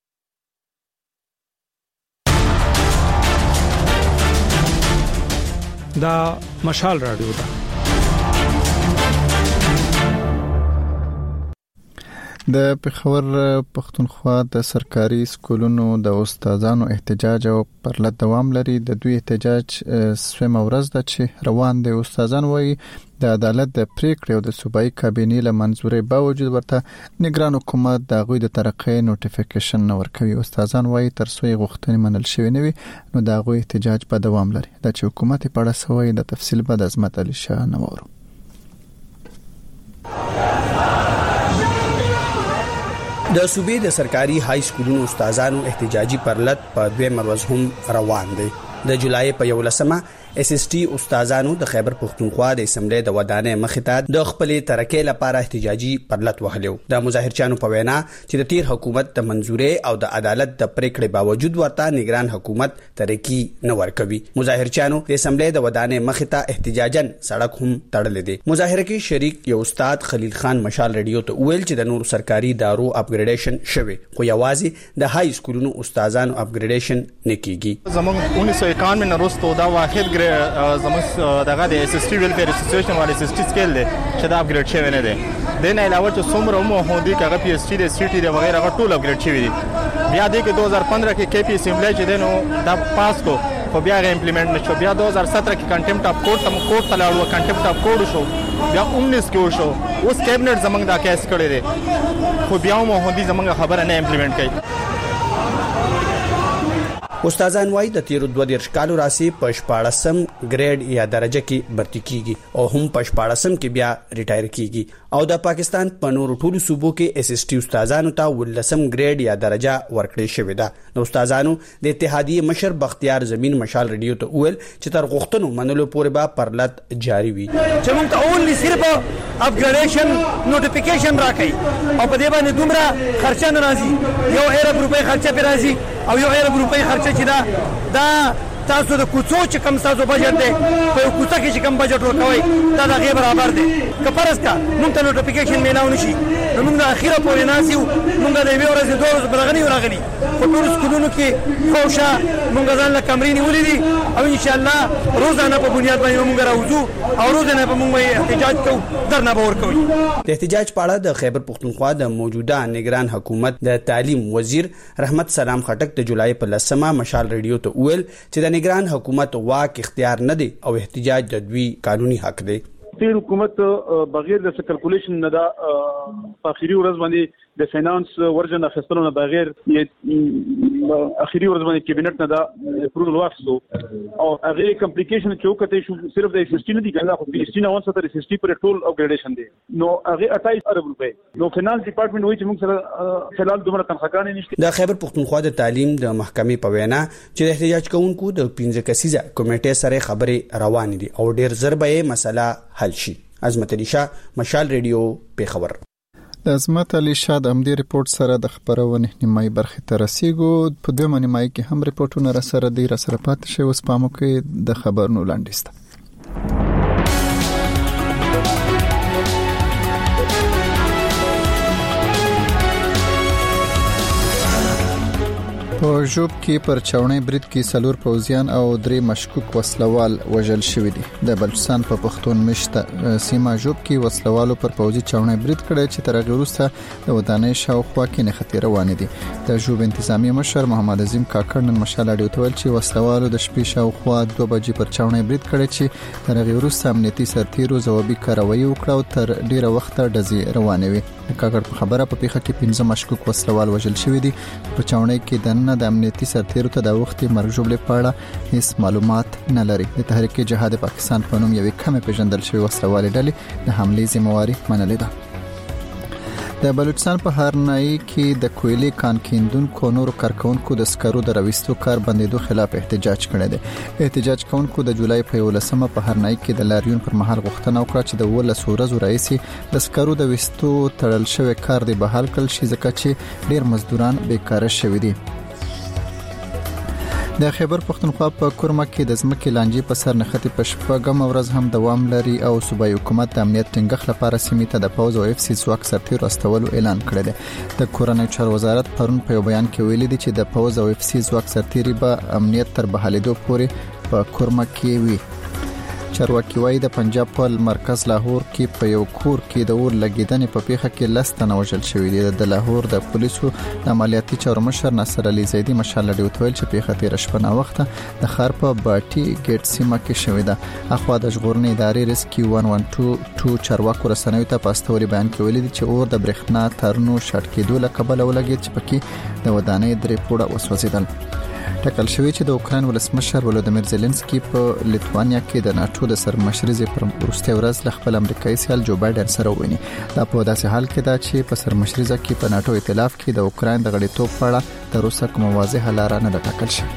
دا مشال رادیو ده. د پېښور پښتونخوا د سرکاري سکولونو د استادانو احتجاج او پرلط دوام لري. د دوی احتجاج سومه ورځ ده چې روان دي. استادان وایي د عدالت د پریکړې او د صوبایي کابینې له منځوري باوجود ورته نگران حکومت د غوي د ترقې نوټیفیکیشن نه ورکوي. استادان وایي تر څو غوښتنې منل شوی نه وي نو د غوي احتجاج په دوام لري. د چې حکومت په اړه سوي د تفصیل به د عظمت علي شاه نوورو. د صوبې د سرکاري های سکولونو استادانو احتجاجي پرلط په دویم ورځ هم روان دي. د جولای په یولسمه اس اس ټي استادانو د خیبر پښتونخوا د اسمبلی د ودانې مخې د خپلې ترقې لپاره احتجاجي پرلط وهلو. د مظاهرچیانو په وینا چې د تیر حکومت د منځوري او د عدالت د پریکړې باوجود ورته نگران حکومت ترقې نه ورکوي. مظاهرچیانو د اسمبلی د ودانې مخې ته احتجاجن سړک هم تړل دي. مظاهره کې شریک یو استاد خلیل خان مشال رادیو ته ویل چې د نور سرکاري دارو اپګریډیشن شوی خو یوازې د های سکولونو استادانو اپګریډیشن نه کیږي. زموږ انیس سو اکانوي نه وروسته دا واحد زموږ دغه د اس اس ټي ویلفیر اسوسییشن ولا اس اس ټي سکیل دی چې دا اپګریډ شوی نه دی. د نه علاوه چې څومره مو هودي کغه پی اس ټي د سی ټي د وغیرہ غټ ټول اپګریډ شوی دي. بیا د دو هزار پندرہ کې کی پی اسمبلی چې دنو دا پاس کو خو بیا غي امپلیمنٹ نشو. بیا دو هزار سترہ کې کنټمپټ اف کورټ تم کورټ تلاړو کنټمپټ اف کورټ شو. بیا انیس کې وشو. اوس کیبنټ زمنګ دا کیس کړی دی خو بیا مو هودي زمنګ خبره نه امپلیمنٹ کړي. استادان وايي د تیر دوه دیرش کالو راسي په شپاړسم ګریډ یا درجه کې برتی کیږي او هم په شپاړسم کې بیا ریټایر کیږي او د پاکستان په نورو ټولو صوبو کې اس اس ټي استادانو ته ولسم ګریډ یا درجه ورکړې شوې ده. نو استادانو د اتحادیه مشر بختیار زمین مشال رادیو ته ویل چې تر غوښتنو منلو پورې به پرلط جاری وي. چې موږ ته اونلی صرف اپګریډیشن نوټیفیکیشن راکړي او په دې باندې دومره خرچه نه راځي. یو ارب روپۍ خرچه په راځي او یو ارب روپۍ خرچه چې دا دا تاسو د کوڅو چې کم تاسو بجټ دی په کوڅه کې چې کم بجټ ورکوي دا د غیر برابر دی. که فرض کا موږ ته نوټیفیکیشن میلاو نشي موږ د اخیره پورې ناست یو. موږ د یوې ورځې دوه ورځې بلغني راغلي په ټولو سکولونو کې خوشه موږ ځان له کمرې نیولې دي او انشاءالله روزانه په بنیاد باندې موږ راوځو او روزانه به موږ احتجاج کوو، درنه به ورکوو. د احتجاج په اړه د خیبر پښتونخوا د موجوده نگران حکومت د تعلیم وزیر رحمت سلام خټک د جولای په لسمه مشال ریډیو ته وویل چې د نگران حکومت واک اختیار نه دی او احتجاج د دوی قانوني حق دی. تیر حکومت بغیر د کیلکولیشن نه دا په اخیری ورځ باندې د فینانس ورجن اخیستلو نه بغیر اخیری ورځ باندې کابینټ نه دا اپروval واخیستو او هغه کمپلیکیشن چې وکړي شو صرف د اس اس ټي نه دي کنه خو اس ټي نه وانس تر اس اس ټي پر ټول اپګریډیشن دي نو هغه اٹھائیس ارب روپے نو فینانس ډپارټمنټ وایي چې موږ سره فلال دومره تنخواګانې نشته. د خیبر پښتونخوا د تعلیم د محکمې په وینا چې د احتجاج کوونکو د پنځه کسیزه کمیټې سره خبرې روانې دي او ډیر زر به مسله حل شي. عظمت علي شاه، مشال ریډیو، پیښور. د عظمت علي شاه د همدې ریپورت سره د خبرونې نیمایي برخې ته رسیږو. په دویمه نیمایي کې هم ریپورتونه را سره دی را سره پاتې شي. اوس په موږ کې د خبرونو لاندې په ژوب کې پر چاونې برید کې سلور پوځیان او درې مشکوک وسلوال وژل شوی دي. د بلوچستان په پښتون مشت سیمه ژوب کې وسلوالو پر پوځي چاونې برید کړی چې تر هغه وروسته د ودانۍ شاوخوا کې نه خطر روان دي. د ژوب انتظامی مشر محمد عظیم کاکړ نن مشال اړیو ته ویل چې وسلوالو د شپې شاوخوا دوه بجې پر چاونې برید کړی چې تر هغه وروسته امنیتي سرتیرو ځوابي کاروایی وکړه او تر ډیره وخت ډزې روانې وي. کاکړ په خبره په پیښه کې پنځه مشکوک وسلوال وژل شوی دي. په چاونۍ کې دنه د امنیتي سرتیرو ته د وخت مرګ جوړې پاړه هیڅ معلومات نه لري. د تحریک جهاد پاکستان په نوم یوې کمې پیژندل شوی وسلوالې ډلې د حملې ذمہواری منلې ده. د بلوچستان په هرنای کې د کویلې کان کیندونکو نورو کارکونکو د سکرو د رويستو کار بندیدو خلاف احتجاج کړی دی. احتجاج کوونکو د جولای په یولسمه په هرنای کې د لاریون پر مهال غوښتنه وکړه چې د ولس ورځو رئیس د سکرو د وستو تړل شوی کار دی بحال کړي شي ځکه چې ډیر مزدوران بیکاره شوي دي. د خیبر پښتونخوا په کورما کې د ځمکې لانجې په سر نښتې په شپږم ورځ هم دوام لري او صوبایي حکومت د امنیت ټینګښت لپاره سیمې ته د پوز او اف سی ځواک سرتیرو استولو اعلان کړی دی. د کورنۍ چارو وزارت پرون په یو بیان کې ویلي دی چې د پوز او اف سی ځواک سرتیري به امنیت تر بحالېدو پورې په کورما کې وي. چارواکي وايي د پنجاب په مرکز لاهور کې په یو کور کې د اور لګیدنې په پیښه کې لس تنه وژل شوي دي. د لاهور د پولیسو د عملیاتي چارو مشر ناصر علي زیدي مشال لډیو ته ویل چې پیښه تیر شپه نه وخته د خار په باټي ګیټ سیمه کې شوې ده. اخوا د ژغورنې ادارې ریسکیو یک یک دوه چارواکو رسنیو ته پاستوري بیان کې ویلي دي چې اور د برېښنا تارونو شارټ کېدو له کبله ولګید چې پکې د ودانۍ درې پوړه وسوځیدل. ټاکل شوی چې د اوکران ولسمشر ولودمیر زيلنسکي په لیتوانیا کې د ناتو د سرمشرۍ پر وروستي ورځ ل خپل امریکایي سیال جو بایدن سره ویني. دا په داسې حال کې دا چې په سرمشرۍ کې په ناتو ائتلاف کې د اوکران د غړیتوب په اړه د روسا کوم واضحه لار نه ټاکل شوی.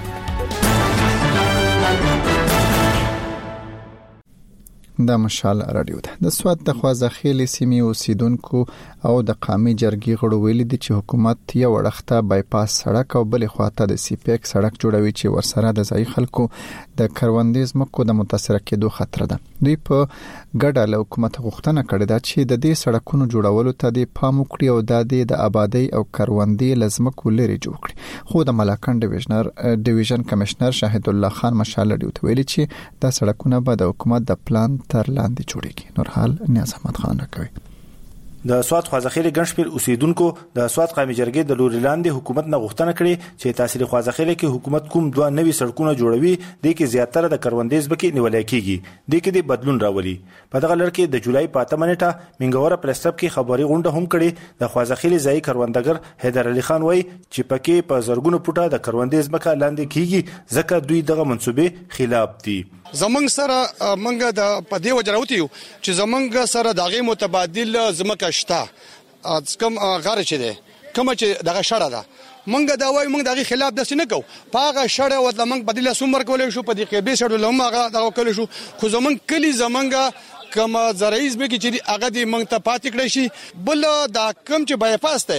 د مشال رادیو ده. د سواد د خوازخیل سیمې اوسیدونکو او د قامي جرګې غړو ویلي دي چې حکومت یو وړخته بایپاس سړک او بلې خواته د سی پیک سړک جوړوي چې ورسره د ځای خلکو د کروندې ځمکو د متاثر کېدو خطر ده. دوی په ګډه له حکومت غوښتنه کړې ده چې د دې سړکونو جوړولو ته د پام وکړي او د د آبادی او کروندې لزمکو لري جوړ کړي. خو د ملاکن ډیویژنر ډیویژن کمشنر شاهد الله خان مشال رادیو ته ویلي چې دا سړکونه به د حکومت د پلان تر لاندې جوړیږي. نور حال نیاز احمد خان راکوي. د سواد خوازخیل ګنشپیر اوسیدونکو د سواد قومي جرګې د لوري لاندې حکومت نه غوښتنه کړې چې تحصیل خوازخیل کې حکومت کوم دوه نوي سړکونه جوړوي د کې زیاتره د کروندې ځمکې نیولای کیږي د کې د بدلون راولي. په دغه لړ کې د جولای په اتمه نیټه منګوره پرستپ کې خبري غونډه هم کړې. د خوازخیل ځای کروندګر حیدر علي خان وایي چې پکې په زرګونو پټه د کروندې ځمکه لاندې کیږي ځکه دوی دغه منسوبې خلاف دي. زمنګ سره منګه د پدې وجراوتی چې زمنګ سره دغه متبادل زمکه شته کم غاره چي دي کوم چې دغه شړه ده منګه دا وای منګ دغه خلاف د سینه کو پاغه شړه ود منګ بدله سومر کولې شو په دې کې به شړو لمغه دا کولې شو خو زمنګ کلی زمنګ کما زرایز به کې چې هغه دې منګ ته پاتې کړی شي بل دا کم چې بایپاس ته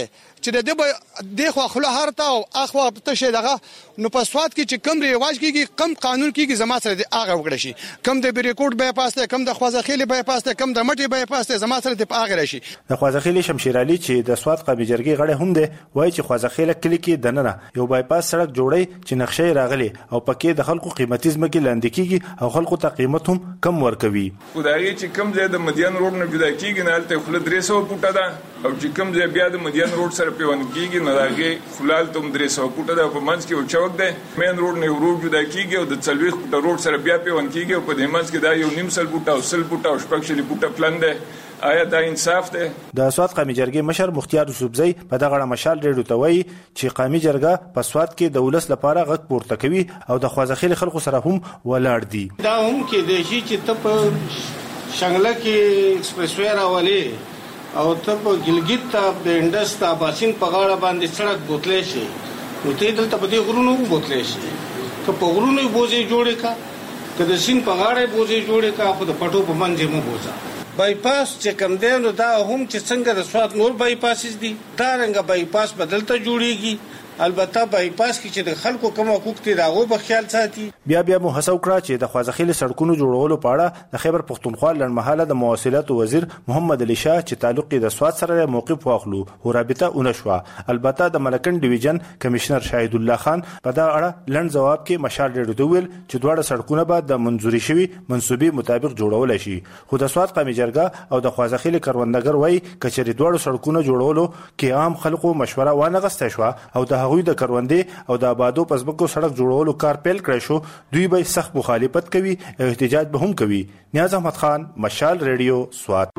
چې د به د خو خپل هرته او اخوا ته شي دغه نو په سواد کې چې کم ریواج کیږي کم قانون کیږي زما سره د هغه وګړي شي کم د بریکوټ به پاسته کم د خوازخیل به پاسته کم د مټي به پاسته زما سره د هغه راشي. د خوازخیل شمشیر علي چې د سواد قومي جرګې غړي هم دي وایي چې خوازخیل کلی کې دننه یو بایپاس سړک جوړي چې نقشې راغلي او پکې د خلکو قیمتي ځمکې لاندې کیږي او خلکو ته قیمت هم کم ورکوي. خدای چې کم ځای د مدین روډ نه جدا کیږي نه الته خپل درې سوه فوټه ده او چې کم ځای بیا د مدین روډ سره پیوند کیږي نه راغی خلال ته درې سوه فوټه ده په منځ کې یو چوک ده مین روډ نه روډ جدا کیږي او د څلوېښت فوټه روډ سره بیا پیوند کیږي او په دې منځ کې دا یو نیم سل فوټه او سل فوټه او شپږ شلي فوټه پلان ده. آیا دا انصاف ده؟ د سواد قومي جرګې مشر مختیار یوسفزی په دغه اړه مشال ریډیو ته وایي چې قومي جرګه په سواد کې د ولس لپاره غږ پورته کوي او د خوازخیل خلکو سره هم ولاړ دي. دا هم کې د شي چې ته په شنګله کې ایکسپریس وې راولې او ته په ګلګیت ته د انډس ته باسین په غاړه باندې سړک بوتلې شي نو ته دلته په دې غرونو بوتلې شي که په غرونو بوزي جوړې کا که د سین په غاړه بوزي جوړې کا خو د پټو په منځ مو بوزا. بایپاس چې کم دی نو دا هم چې څنګه د سواد نور بایپاسز دي دا رنګه بایپاس بدلته جوړیږي البته بایپاس کې چې د خلکو کوم حقوق دي دا غو په خیال ساتي. بیا بیا مو هڅه وکړه چې د خوازخیل سړکونو جوړولو په اړه د خیبر پښتونخوا لړمحاله د مواصلات وزیر محمد علي شاه چې تعلق یې د سواد سره موقف واخلو او رابطه ونشوه. البته د ملکن ډیویژن کمشنر شاهد الله خان په دا اړه لړن جواب کې مشال ریډیو ویل چې دواړه سړکونه به د منځوري شوی منسوبي مطابق جوړول شي خو د سواد قومي جرګه او د خوازخیل کروندګر وایي کچري دواړو سړکونو جوړولو کې عام خلکو مشوره وانه غسته شو او د هغوی د کروندې او د آبادو پزمکو سړک جوړولو کار پیل کړی شو دوی به سخت مخالفت کوي او احتجاج به هم کوي. نیاز احمد خان مشال ریډیو سواد.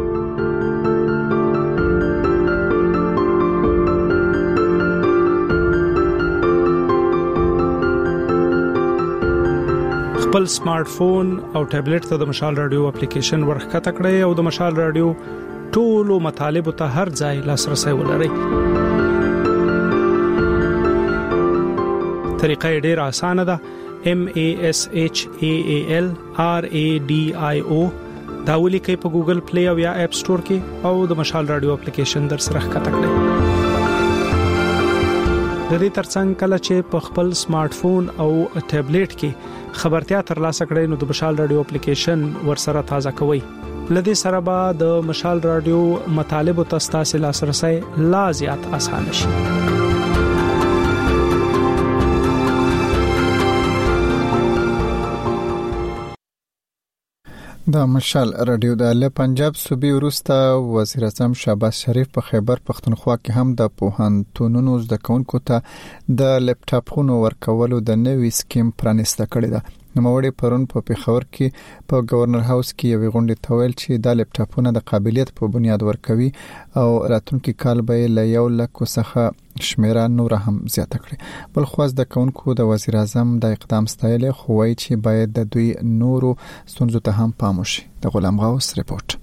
خپل سمارټ فون او ټابلیټ ته د مشال رادیو اپلیکیشن ورخکته کړئ او د مشال رادیو ټولو مطالبه ته هر ځای لاسرسي ولرئ. طریقه ډیره اسانه ده M A S H A A L R A D I O دا ولیکئ په ګوګل پلی او یا اپ سٹور کې او د مشال رادیو اپلیکیشن در سره ښکته کړئ. د دې ترڅنګ کله چې په خپل سمارټ فون او ټابلیټ کې خبرتیا ترلاسه کړئ نو د مشال رادیو اپلیکیشن ور سره تازه کوئ. لدې سره به د مشال رادیو مطالب او تاسو لاسرسي لا زیات اسانه شي. د مشال رادیو د پنجاب صوبې وروسته وزیر اعظم شهباز شریف په خیبر پښتونخوا کې هم د پوهنتونونو زده کوونکو ته د لپټاپونو ورکولو د نوې سکیم پرانیسته کړې ده. نوموړي پرون په پیښور کې په گورنر هاوس کې یو غونډه تویل چې د لپټاپونو د قابلیت په بنیاد ورکوي او راتلونکي کال به له یو لک څخه شمیره نور هم زیاته کړي. بل خو د کونکو د وزیر اعظم د اقدام ستایل خو وایي چې باید د دوی نورو ستونزو ته هم پام وشي. د غلام غوث رپورت.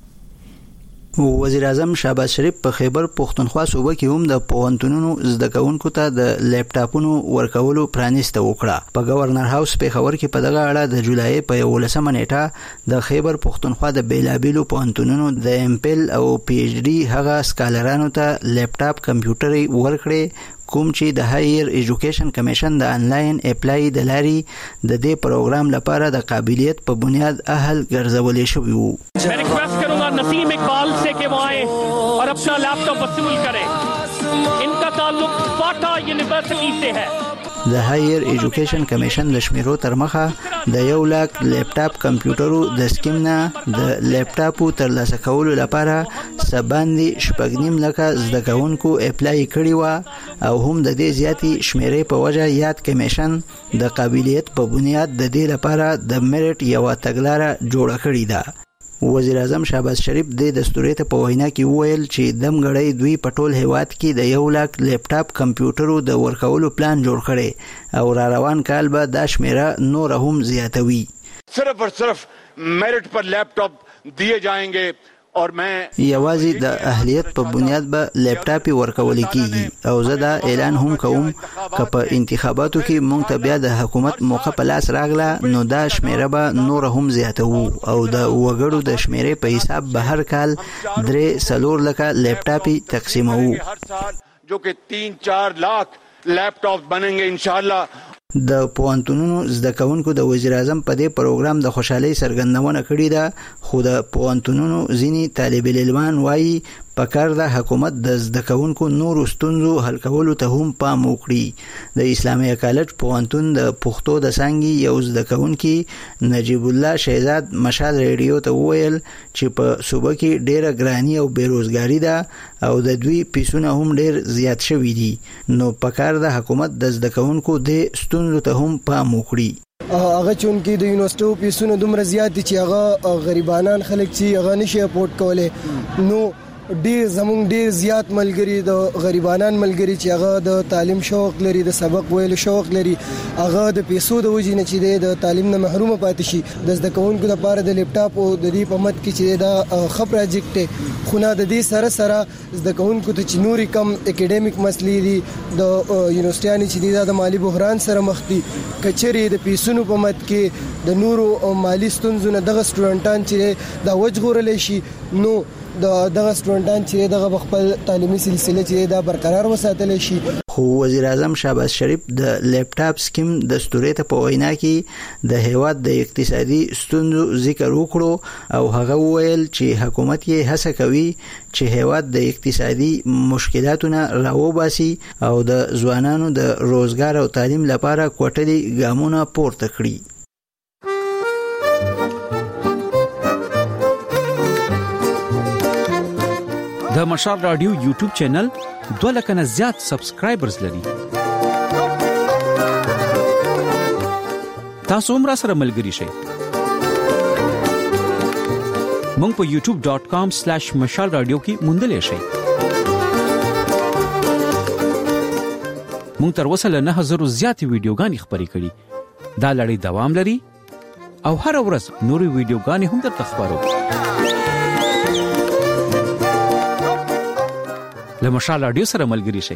وزیر اعظم شهباز شریف په خیبر پښتونخوا صوبه کې هم د پوهنتونونو زده کوونکو ته د لپټاپونو ورکولو پرانیسته وکړه. په گورنر هاوس پیښور کې په دغه اړه د جولای په یولسمه نیټه د خیبر پښتونخوا د بیلابیلو پوهنتونونو د امپل او پی ایچ ډي هغه سکالرانو ته لپټاپ کمپیوټر ورکړي کوم چې د هایر ایجوکیشن کمیشن د انلاین اپلای د لاري د دې پروګرام لپاره د قابلیت په بنیاد اهل ګرځولې شوی وو. मैं रिक्वेस्ट करूंगा नसीम इकबाल से कि वो आए और अपना लैपटॉप वसूल करें. इनका ताल्लुक फाटा यूनिवर्सिटी से है. د هایر ایجوکیشن کمیشن د شمیرو تر مخه د یو لاک لپټاپ کمپیوټرو د سکیم نه د لپټاپو ترلاسه کولو لپاره سباندې شپږ نیم لکه زده کوونکو اپلای کړي و او هم د دې زیاتی شمیرې په وجه یاد کمیشن د قابلیت په بنیاد د دې لپاره د میرټ یو تګلارې جوړه کړې ده. وزیر اعظم شهباز شریف د دستوري ته په وینا کې وویل چې دمګړی دوی په ټول هیواد کې د یو لاک لپټاپ کمپیوټرو د ورکولو پلان جوړ کړي او را روان کال به د شمیره نور هم زیاتوي. صرف اور صرف میرٹ پر لیپٹاپ دیے جائیں گے اور میں یوازې د اهلیت په بنیاد به لپټاپ ورکول کیږي او زه دا اعلان هم کوم چې په انتخاباتو کې مونږ ته بیا د حکومت موقع په لاس راغله نو دا شمیره به نور هم زیاتو او د وګړو د شمیرې په حساب به هر کال درې سلور لکه لپټاپ تقسیمو. जो कि तीन चार लाख लैपटॉप बनेंगे इंशाल्लाह। د پوهنتونونو زده کوونکو د وزیر اعظم په دې پروګرام د خوشحالۍ څرګندونه کړې ده، خو د پوهنتونونو ځینې طالب العلمان وایي پکار د حکومت د زده کوونکو نورو ستونزو حل کولو ته هم پام وکړي. د اسلامي کالج پوهنتون د پښتو د څانګې یو زده کوونکي نجیب الله شهزاد مشال ریډیو ته وویل چې په صوبه کې ډېره ګراني او بیروزګاري ده او د دوی پیسونه هم ډېر زیات شوي دي، نو پکار د حکومت د زده کوونکو د ستونزو ته هم پام وکړي. هغه چون کې د یونیورسيټو پیسونه دومره زیات دي چې هغه غریبانان خلک چې هغه نشي اپورټ کولای، نو ډیر زمونږ ډیر زیات ملګری د غریبانان ملګری چې هغه د تعلیم شوق لري، د سبق ویلو شوق لري، هغه د پیسو د وجې نه چې د تعلیم نه محروم پاتې شي. د زده کوونکو لپاره د لیپټاپ او د دې په مت کې چې دا ښه پروجیکټ دی، خو نه د دې سره سره زده کوونکو ته چې نوري کم اکیډمیک مسلې دي، د یونیورسيټانو چې د مالی بحران سره مخ دي، کچري د پیسونو په مت کې د نورو مالی ستونزو نه دغه سټوډنټان چې دا وجغورل شي، نو د دغه سټوډنټان چې دغه خپل تعلیمي سلسله چې دا برقرار وساتل شي. خو وزیر اعظم شهباز شریف د لیپټاپ سکیم د ستوري ته په وینا کې د هیواد د اقتصادي ستونزو ذکر وکړو او هغه وویل چې حکومت یې هڅه کوي چې هیواد د اقتصادي مشکلاتونو راوباسي او د ځوانانو د روزګار او تعلیم لپاره کوټلي ګامونه پورته کړي. د مشال رادیو یوټیوب چینل دوه لکه نه زیات سبسکرایبرز لري. تاسو هم را سره ملګري شئ. مونږ په یوټیوب ډاٹ کام سلیش مشال رادیو کې موندلی شئ. مونږ تر اوسه له نه هزارو زیاتې ویډیوګانې خپرې کړي. دا لړۍ دوام لري او هر ورځ نورې ویډیوګانې هم درته خپرو. له مشال رادیو سره ملګري شئ.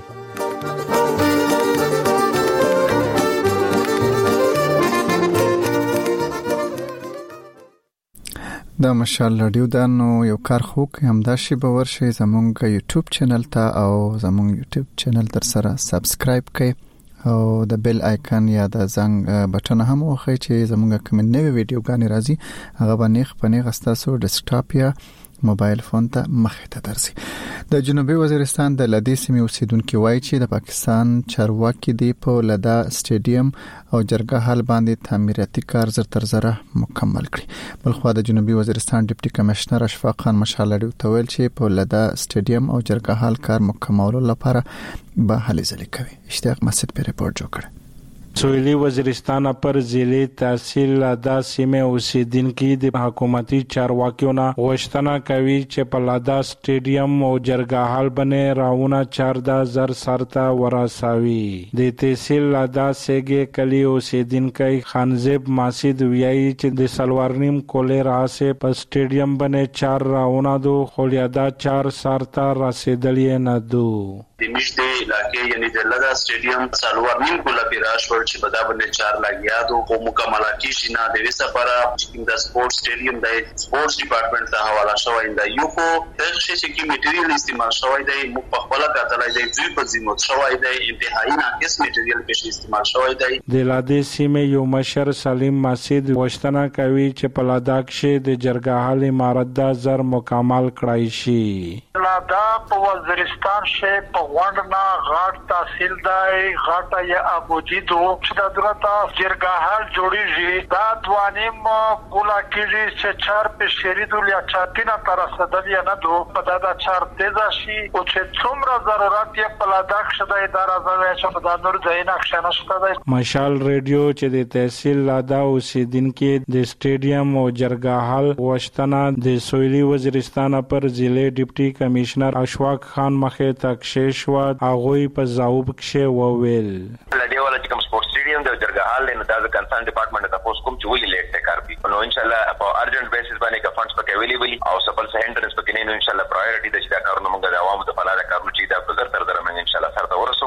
د مشال رادیو دا نو یو کار خو کې همدا شی به ورشي زمونږ یوټیوب چینل ته او زمونږ یوټیوب چینل تر سره سبسکرایب کړئ او د بیل آیکن یا د زنګ بټن هم وخی چې زمونږ کوم نوې ویډیوګانې راځي هغه باندې خپنه غستاسو ډیسکټاپ یا موبایل فون ته مخه ته درسي. د جنوبي وزیرستان د لدې سیمې اوسیدونکو وایي چې د پاکستان چارواکي دی په لدا سټیډیم او جرګه حال باندې تعمیراتي کار زر تر زره مکمل کړي. بلخو د جنوبي وزیرستان ډیپټي کمشنر اشفاق خان مشال لري تویل چې په لدا سټیډیم او جرګه حال کار مکملولو لپاره به هلې ځلې کوي. اشتیاق مسجد په ریپورت جوړ کړ. سویلی وزیرستان پر ضلع تحصیل لادا سیمه اوسیدونکو د حکومتي چارواکیونو غوښتنه کوي چې په لادا سټیډیم او جرګه حال باندې راونه چارده زر سرته ورساوي. د تحصیل لادا سیګه کلی اوسیدونکو خانزیب ماسید ویایي چې د سلوارنیم کولې راسه په سټیډیم باندې چار راونه دو خولیادا چار سرته رسیدلې نه دو. د مشته علاقې یعنی د لدا سټیډیم سلوارنیم کوله پیراش ور چې په دا باندې چار لګیا دو او مکمله کیږي نه د وسه پر چې د سپورت سټیډیم د سپورتس ډپارټمنټ ته حواله شوی د یو کو د شي چې میټیریل استعمال شوی دی مو په خپل کاتلای دی دوی په ذمہ شوی دی انتهایی ناقص میټیریل کې استعمال شوی دی. د لادې سیمه یو مشر سلیم مسجد وشتنه کوي چې په لادا کې د جرګه حال امارت د زر مکمل کړای شي. لادا په وزیرستان شه په وړنا غاټ تحصیل دی غاټه یا ابوجیدو چې د دغه جرګه حال جوړیږي دا دوانیم کولا کېږي چې چار په شریدول یا چاتینا تر صدل یا نه دو په دا د چار تیزا شي او چې څومره ضرورت یې په لادا کې د اداره زوی چې په دا نور ځای نه ښه نشته دی. مشال ریډیو چې د تحصیل لادا اوسیدونکو د سټیډیم او جرګه حال غوښتنه د سویلی وزیرستان پر ضلع ډیپټي کمشنر اشفاق خان مخه تکشیش و هغه په ځواب کې وویل. لدی ولا چې کوم سپورت سټیډیم د جرګه حال نه د کنسرن ډپارټمنټ ته پوس کوم چې ویلي لیټ ته کار کوي نو ان شاء الله په ارجنټ بیسس باندې کا فندز پکې اویلیبل او سپل سنټرز پکې نه ان شاء الله پرایورټي د چې دا کارونه موږ د عوامو د فعاله کارونه چې دا په زر تر درمن ان شاء الله سره ورسو.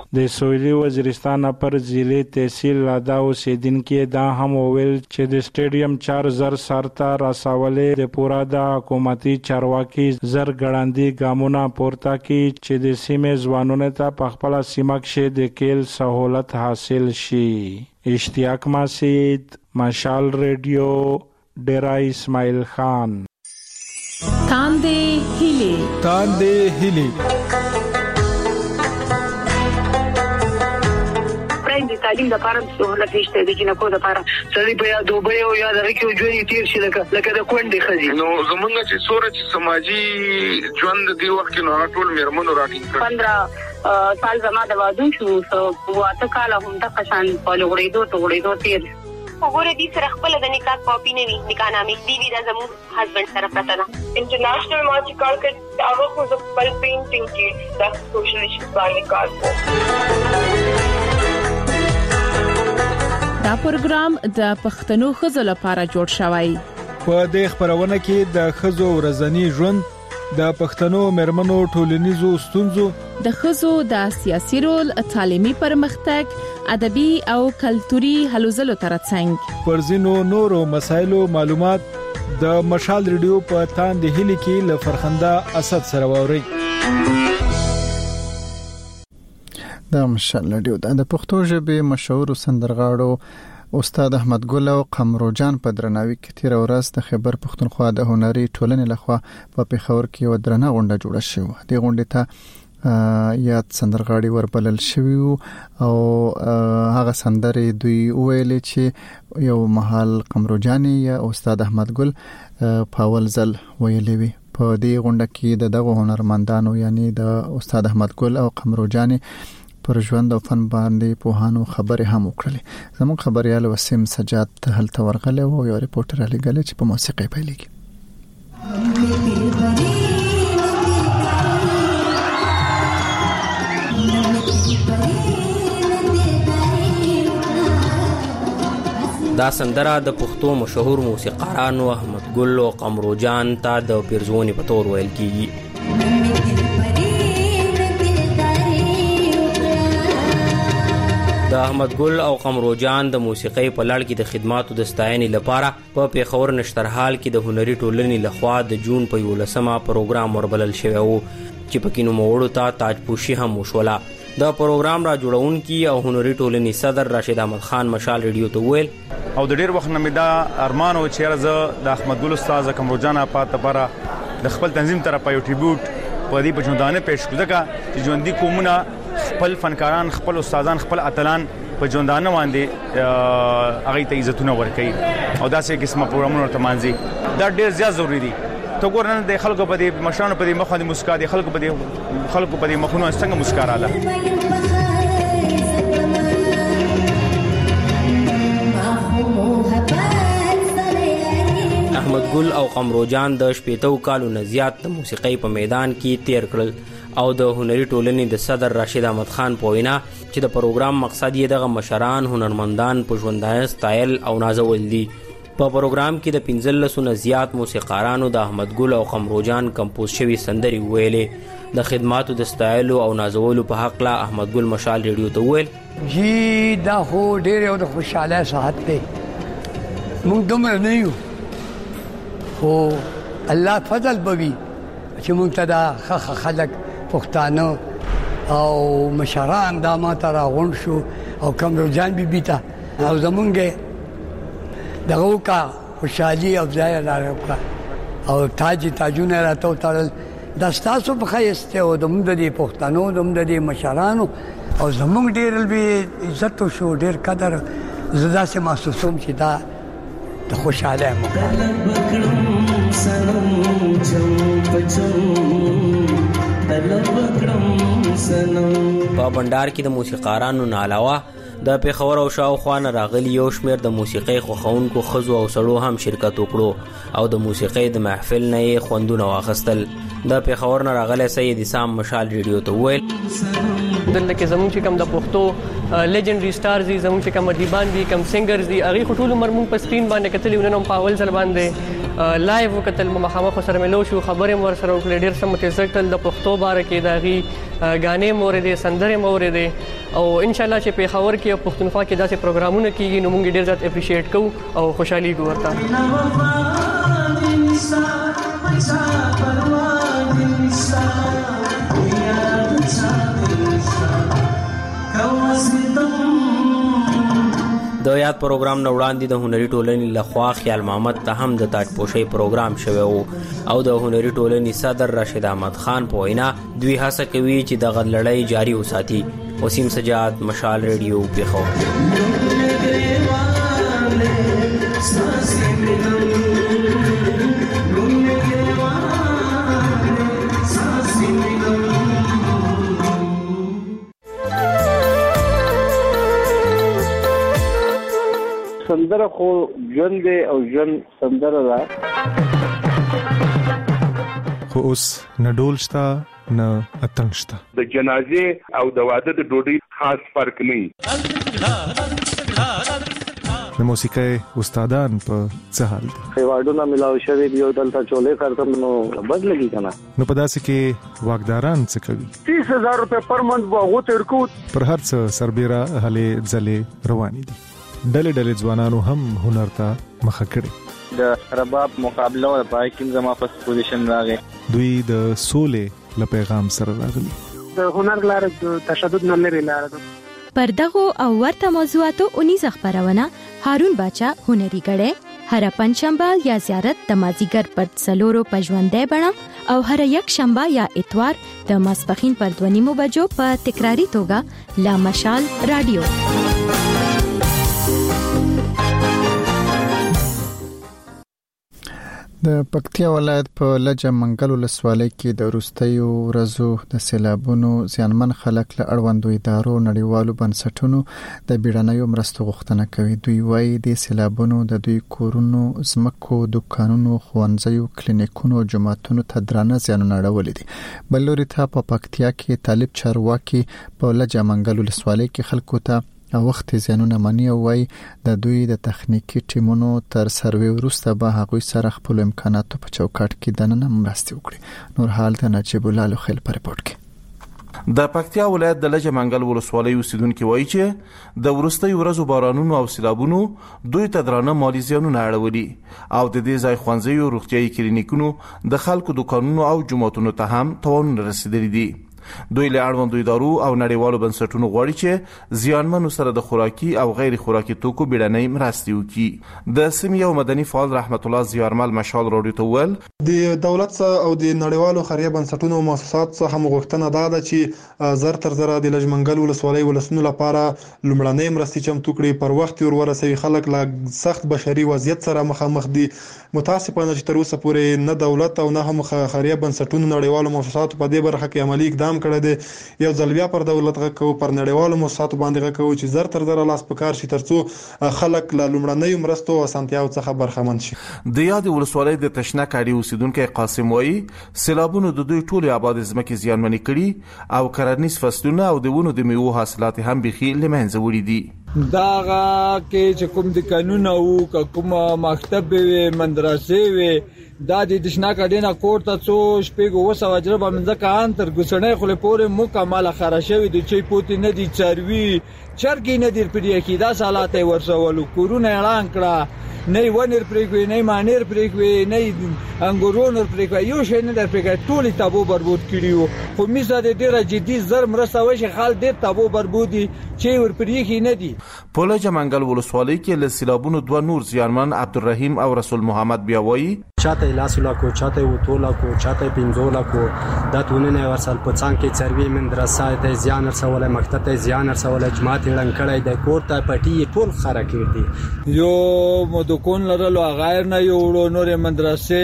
د سویلي وزیرستان پر ضلع تحصیل لادا اوسیدونکو دا هم وویل چې د سټیډیم چار زر سرته راسولې د پورا د حکومتي چارواکي زر ګړندې ګامونه پورته کی چې د سیمې ځوانانو ته په خپل سیمه کې د کېل سہولت حاصل شي. اشتیاق مسعود، مشال ریډیو، ډیرا اسماعیل خان. تاندې هیلې تاندې هیلې د تعلیم لپاره سہولت نشته د جنکو لپاره سړي په یاد دوبه او یاد راکې ژوند تیر شي لکه لکه د کونډې خزي نو زمونږ چې سوره چې سماجی ژوند دی وخت نو ټول میرمنو راټینګ کړ پندرہ سال زما د واده شو سو واته کال هم د قشان په لوړېدو ته وړېدو تیر وګوره دې سره خپل د نکاح کاپی نه وي نکاح نامې دی وی دا زمو هسبند سره پراته ده. انټرنیشنل ما چې کار کړ هغه خو د خپل پینټینګ کې د سوشل ایشوز باندې کار کوي. دا پروګرام د پښتنو خزو لپاره جوړ شوی. په دې خبرونه کې د خزو ورځنی ژوند، د پښتنو مرمنو ټولنیزو ستونزو، د خزو د سیاسي رول، تعلیمي پرمختګ، ادبي او کلتوري هلو ځلو ترڅنګ پر ځینو نورو مسایلو معلومات د مشال ریډیو په تاندې هیلې کې له فرخنده اسد سره ووري. د مشال ریډیو د پښتو ژبې مشهور سندرغاړو استاد احمد ګل او قمرو جان په درناوي کې تیر ورځ د خیبر پښتونخوا د هنري ټولنې لخوا په پیښور کې و درنه غونډه جوړه شوه. د غونډې ته یاد سندرغاړي وربلل شوی او هغه سندرې دوی ویلې چې یو محل قمرو جان یا استاد احمد ګل په اول ځل ویلې وي. په دې غونډه کې د دغه هنرمندانو یعنی د استاد احمد ګل او قمرو جان پر ژوند او فن باندې په هانو خبرې هم وکړلې. زموږ خبريال وسیم سجاد هلته ورغله او یو ریپورټر علی ګل چې په موسیقي پیلېږي. دا سندره د پښتو مشهور موسیقارانو احمد ګل او قمرو جان ته د پیرزونی په تور ویل کیږي. د احمد ګل او قمرو جان د موسیقۍ په لړ کې د خدماتو د ستاینې لپاره په پیښور نشترحال کې د هنري ټولنې لخوا د جون په یولسمه پروګرام وربلل شوی و چې په کې نوموړو ته تاجپوشي هم وشوله. د پروګرام را جوړونکي او هنري ټولنې صدر راشد احمد خان مشال ریډیو ته ویل او د ډیر وخت نه مې دا ارمان و چې زه د احمد ګل استاد قمرو جان په لپاره د خپل تنظیم طرفه یو ټریبیوټ په دې په ژوندانه پېښ کړم چې ژوندۍ قومونه خپل فنکاران، خپل استادان، خپل اتلان په ژوندانه باندې هغه ته عزتونه ورکړي او داسې قسمه پروګرامونه ورته مانځي. دا ډیر زیات ضروری دي. ته ګور نه د خلکو په دې مشرانو په دې مخ باندې مسکا دي، خلکو په دې خلکو په دې مخونو څنګه مسکا رااله. احمد ګل او قمرو جان د شپېتو کالو نه زیات د موسیقۍ په میدان کې تیر کړل او د هنري ټولنې د صدر راشد احمد خان په وینا چې د پروګرام مقصد یې دغه مشران هنرمندان په ژوندانه ستایل او نازول دي. په پروګرام کې د پنځلسو نه زیات موسیقارانو د احمد ګل او قمرو جان کمپوز شوي سندرې ویلې. د خدماتو د ستایلو او نازولو په حق لا احمد ګل مشال ریډیو ته ویل جی دا خو ډېر یو د خوشاله ساعت دی. موږ دومره نه یو خو الله فضل بوي چې موږ ته دا ښه خلک پښتانه او مشران دا ما ته راغونډ شو او قمرو جان بیبي ته او زمونږ دغه وکړه خوشحالي او ځای را وکړه او تاج تاجونه راته وتړل. دا ستاسو په ښایست او زموږ د دې پښتنو زموږ د دې مشرانو او زموږ ډېر لوی عزت وشو، ډېر قدر. زه داسې محسوسوم چې دا د خوشحالۍ په بندار کې د موسیقارانو نه علاوه د پیښور او شاوخوا نه راغلي یو شمېر د موسیقۍ خوښونکو ښځو او سړو هم شرکت وکړو او د موسیقۍ د محفل نه یې خوندونه واخیستل. د پیښور نه راغلی سید اسام مشال ریډیو ته وویل دلته کې زموږ چې کوم د پښتو لیجنډري سټارز دي، زموږ چې کوم ادیبان دي، کوم سنگرز دي، هغوی خو ټول عمر موږ په سکرین باندې کتلي ونن هم په اول ځل باندې لایو وکتل، مخامخ سره ملو شو، خبرې مو ورسره وکړې، ډېر څه مو تېر کړل د پښتو باره کې د هغې غانې مورې سندره مورې او ان شاء الله چې په خبر کې پښتونخوا کې داسې پروګرامونه کیږي نو موږ ډیر زیات اپریشیټ کوو او خوشحالي کوو ورته. د یاد پروګرام نو وړاندې د هنري ټولنې لخوا خیال محمد ته هم د تاج پوشي پروګرام شوی وو او د هنري ټولنې صدر راشد احمد خان په وینا دوی هڅه کوي چې د غلړۍ جاری وساتي. وسیم سجاد، مشال ریډیو، پیښور. سندره خو ژوند دی او ژوند سندره ده. خو اوس نه ډول شته نه اتڼ شته. د جنازې او د واده د ډوډۍ خاص فرق نه. د موسیقۍ استادان په څه حال دي؟ خیواډونه ملاوي شوی دی او دلته چولې کارتم نو بد لګي کنه. نو په داسې کې واګداران څه کوي؟ تیس هزار روپے پر منث واغو تر کو پر هر څه سربېره هلې ځلې روانې دي. ډلې ډلې ځوانانو هم هنر ته مخه کړي. د رباب مقابله او پای کې زما په پوزیشن راغی. دوی د سولې له پیغام سره راغلي. د هنر لار د تشدد نه لري لار ده. پر دغه او ورته موضوعاتو اونیز خبرونه هارون باچا هنري غړې هر پنځشنبه یا زیارت د مازیګر پر څلورو پژوندې بڼه او هر یک شنبه یا اتوار د ماسپخین پر دوه نیمو بجو په تکراری توګه لا مشال رادیو. د پکتیا ولایت په لجه منګل ولسوالۍ کې د وروستیو ورځو د سیلابونو زیانمن خلک له اړوندو ادارو نړیوالو بنسټونو د بیړنیو مرستو غوښتنه کوي. دوی وايي د سیلابونو د دوی کورونو، ځمکو، دکانونو، ښوونځیو، کلینیکونو او جوماتونو ته درانه زیانونه اړولي دي. بل لوري ته په پکتیا کې طالب چارواکي په لجه منګل ولسوالۍ کې خلکو ته او وخت زیانونه مانی او وای د دوی د تخنیکی ټیمونو تر سروي وروسته به هغوی سره خپل امکاناتو په چوکاټ کې دننه مرسته وکړي. نور حال ته نجیب الله لخل پر رپورت کې. د پکتیا ولایت د لجه منګل ولسوالۍ اوسیدونکو وایي چې د ورستۍ ورځو بارانونو او سیلابونو دوی ته درانه مالی زیانونه اړولي او د دې ځای خوانځي روغتيایي کلینیکونو د خلکو دکانونو او جوماتونو ته هم تاوان رسیدلی دي. دوی له اړوندو ادارو او نړیوالو بنسټونو غواړي چې زیانمنو سره د خوراکي او غیر خوراکي توکو بیړنۍ مرستې وکړي. د سیمې یو مدني فعال رحمت الله زیارمل مشال راډیو ته وویل د دولت او د نړیوالو خیریه بنسټونو او مؤسسات څخه هم غوښتنه ده چې زر تر زر د لجه منګل ولسوالۍ ولسمو لپاره لومړنۍ مرستې چمتو کړي، پر وخت ورسوي. خلک له سخت بشري وضعیت سره مخامخ دي. متاسفانه چې تر اوسه پورې نه دولت او نه هم خیریه بنسټونو نړیوالو مؤسساتو په دې برخه کې عملی اقدام کړی دی. یو ځل بیا پر دولت غکو پر نړیوالو مؤسساتو باندې غکو چې زر تر زر لاس پکار شي ترڅو خلک له لومړنۍ مرستو او سنتیاو څخه برخمن شي. د یاد ولسوالۍ د تشنه کاړي اوسیدونکو قاسم وایي سیلابونو د دوی ټولې آباد ځمکې زیانمنې کړي او کرنیز فصلونه او د ونو د میوو حاصلات هم بخي لمنځه وړي دي. داغه کې چې کوم د قانون او کوم مکتب وي مدرسې وي دا د تشنا کډینا کوټ ته څو شپږو وسو اجربه منځ کان تر ګسنې خله پورې مکمل خراشوي د چي پوتې نه دي چروي چرګي نه دي پرې کې دا سالات ورسولو کورونه اعلان کړه نه ونر پرېږوي نه مانیر پرېږوي نه انګورونر پرېږوي یو شی نه در پرېږوي ټول تابو بربود کړیو. خو میزه د ډیره جدي زر مرسته وشي خال ډیر تابو بربودي چې ور پرېږي نه دي. په لجه منګل ولسوالۍ کې له سیلابونو دوه نور زیانمن عبدالرحیم او رسول محمد بیاوي چاته لاسولا کو چاته وټولا کو چاته پینځولا کو د توننه ورسل په څنګ کې چروي مدرسه ته زیان رسول مکتب ته زیان رسول جماعت لړن کړي د کوټه پټي ټول خره کړ دي. یو مدکون لرلو غیر نه یو نور مدرسه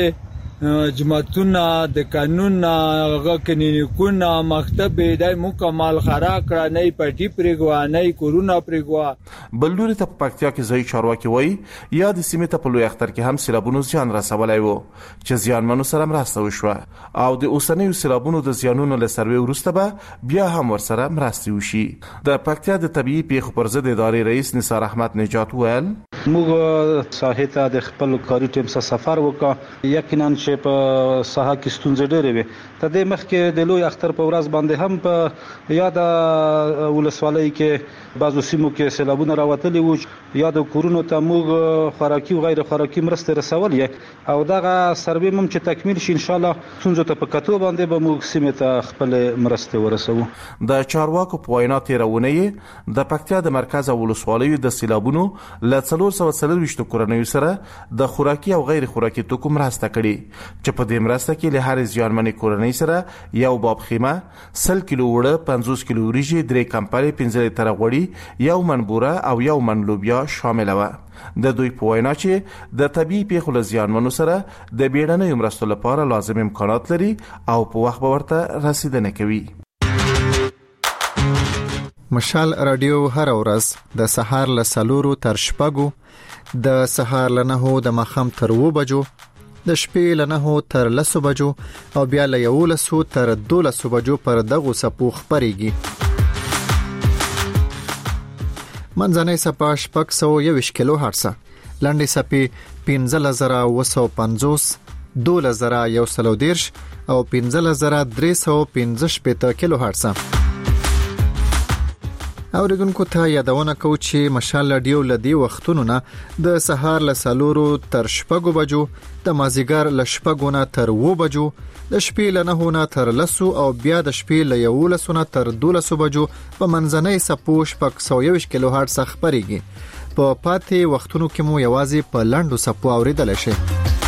جماعتونه د قانون هغه کلینیکونه مکتب د مکمل خرا کړه نه پټي پرېګوا نه کورونا پرېګوا. بلوري ته پکتیا کې ځای چارواکي وایي یا د سیمې ته په لوی اختر کې هم سیلابونو زیان رسولای وو چې زیانمنو سره مرسته وشوه او د اوسنیو سیلابونو د زیانونو له سروي وروسته به بیا هم ورسره مرسته وشي. د پکتیا د طبيعي پیښو پر ضد ادارې رئیس نثار احمد نجات ویل موږ ساحې ته د خپل کاري ټیم سره سفر وکړ. یقینا چې په ساحه کې ستونزې ډېرې وي تدې مخکې د لوی اختر په ورځ باندې هم په یاد ولسوالۍ کې بعضو سیمو کې سیلابونه راوتلي وو یا د کورونو ته موږ خوراکي او غیر خوراکي مرستې رسولې او دغه سروې هم چې تکمیل شي ان شاء الله څنګه ته په کتو باندې به موږ سیمه ته خپل مرستې ورسوو. د چارواکو په وینا تیرونه د پکتیا د مرکز او ولسوالیو د سیلابونو ل څلور سوه څلور ویشت کورنیو سره د خوراکي او غیر خوراکي توکو مرسته کړي چې په دې مرسته کې له هر ځوانمنې کورنۍ سره یو باب خیمه سل کیلو وړه پنځوس کیلو وریجې درې کمپلې پنځه تر غوړي یو من بوره او یو من لوبیا شامل و. د دوی په وینا چې د طبيعي پیښو له زیانمنو سره د بیړنیو مرستو لپاره لازم امکانات لري او په وخت به ورته رسیدنه کوي. مشال رادیو هر ورځ د سهار له سلورو تر شپږو د سهار له نهو د ماښام تر اووه بجو د شپې له نهو تر لسو بجو او بیا له یولسو تر دولسو بجو پر دغو څپو خپرېږي. منځنۍ څپه شپږ سوه یوویشت کیلو هرټز، لنډې څپې پنځه زره اوه سوه پنځوس، دولس زره یو سل او دېرش او پنځه زره درې سوه پنځه شپېته کیلو هرټز. اوریدونکو ته یادونه کوو چې مشال رادیو لدی وختونو نه د سهار له سلورو تر شپږو بجو، د مازیګر له شپږو نه تر اووه بجو، د شپې له نهو نه تر لسو او بیا د شپې له یولسو نه تر دولسو بجو په منځنۍ څپو شپږ سوه یوویشت کیلو هرټز خپرېږي. په پاتې وختونو کې مو یوازې په لنډو څپو اوریدلی شئ.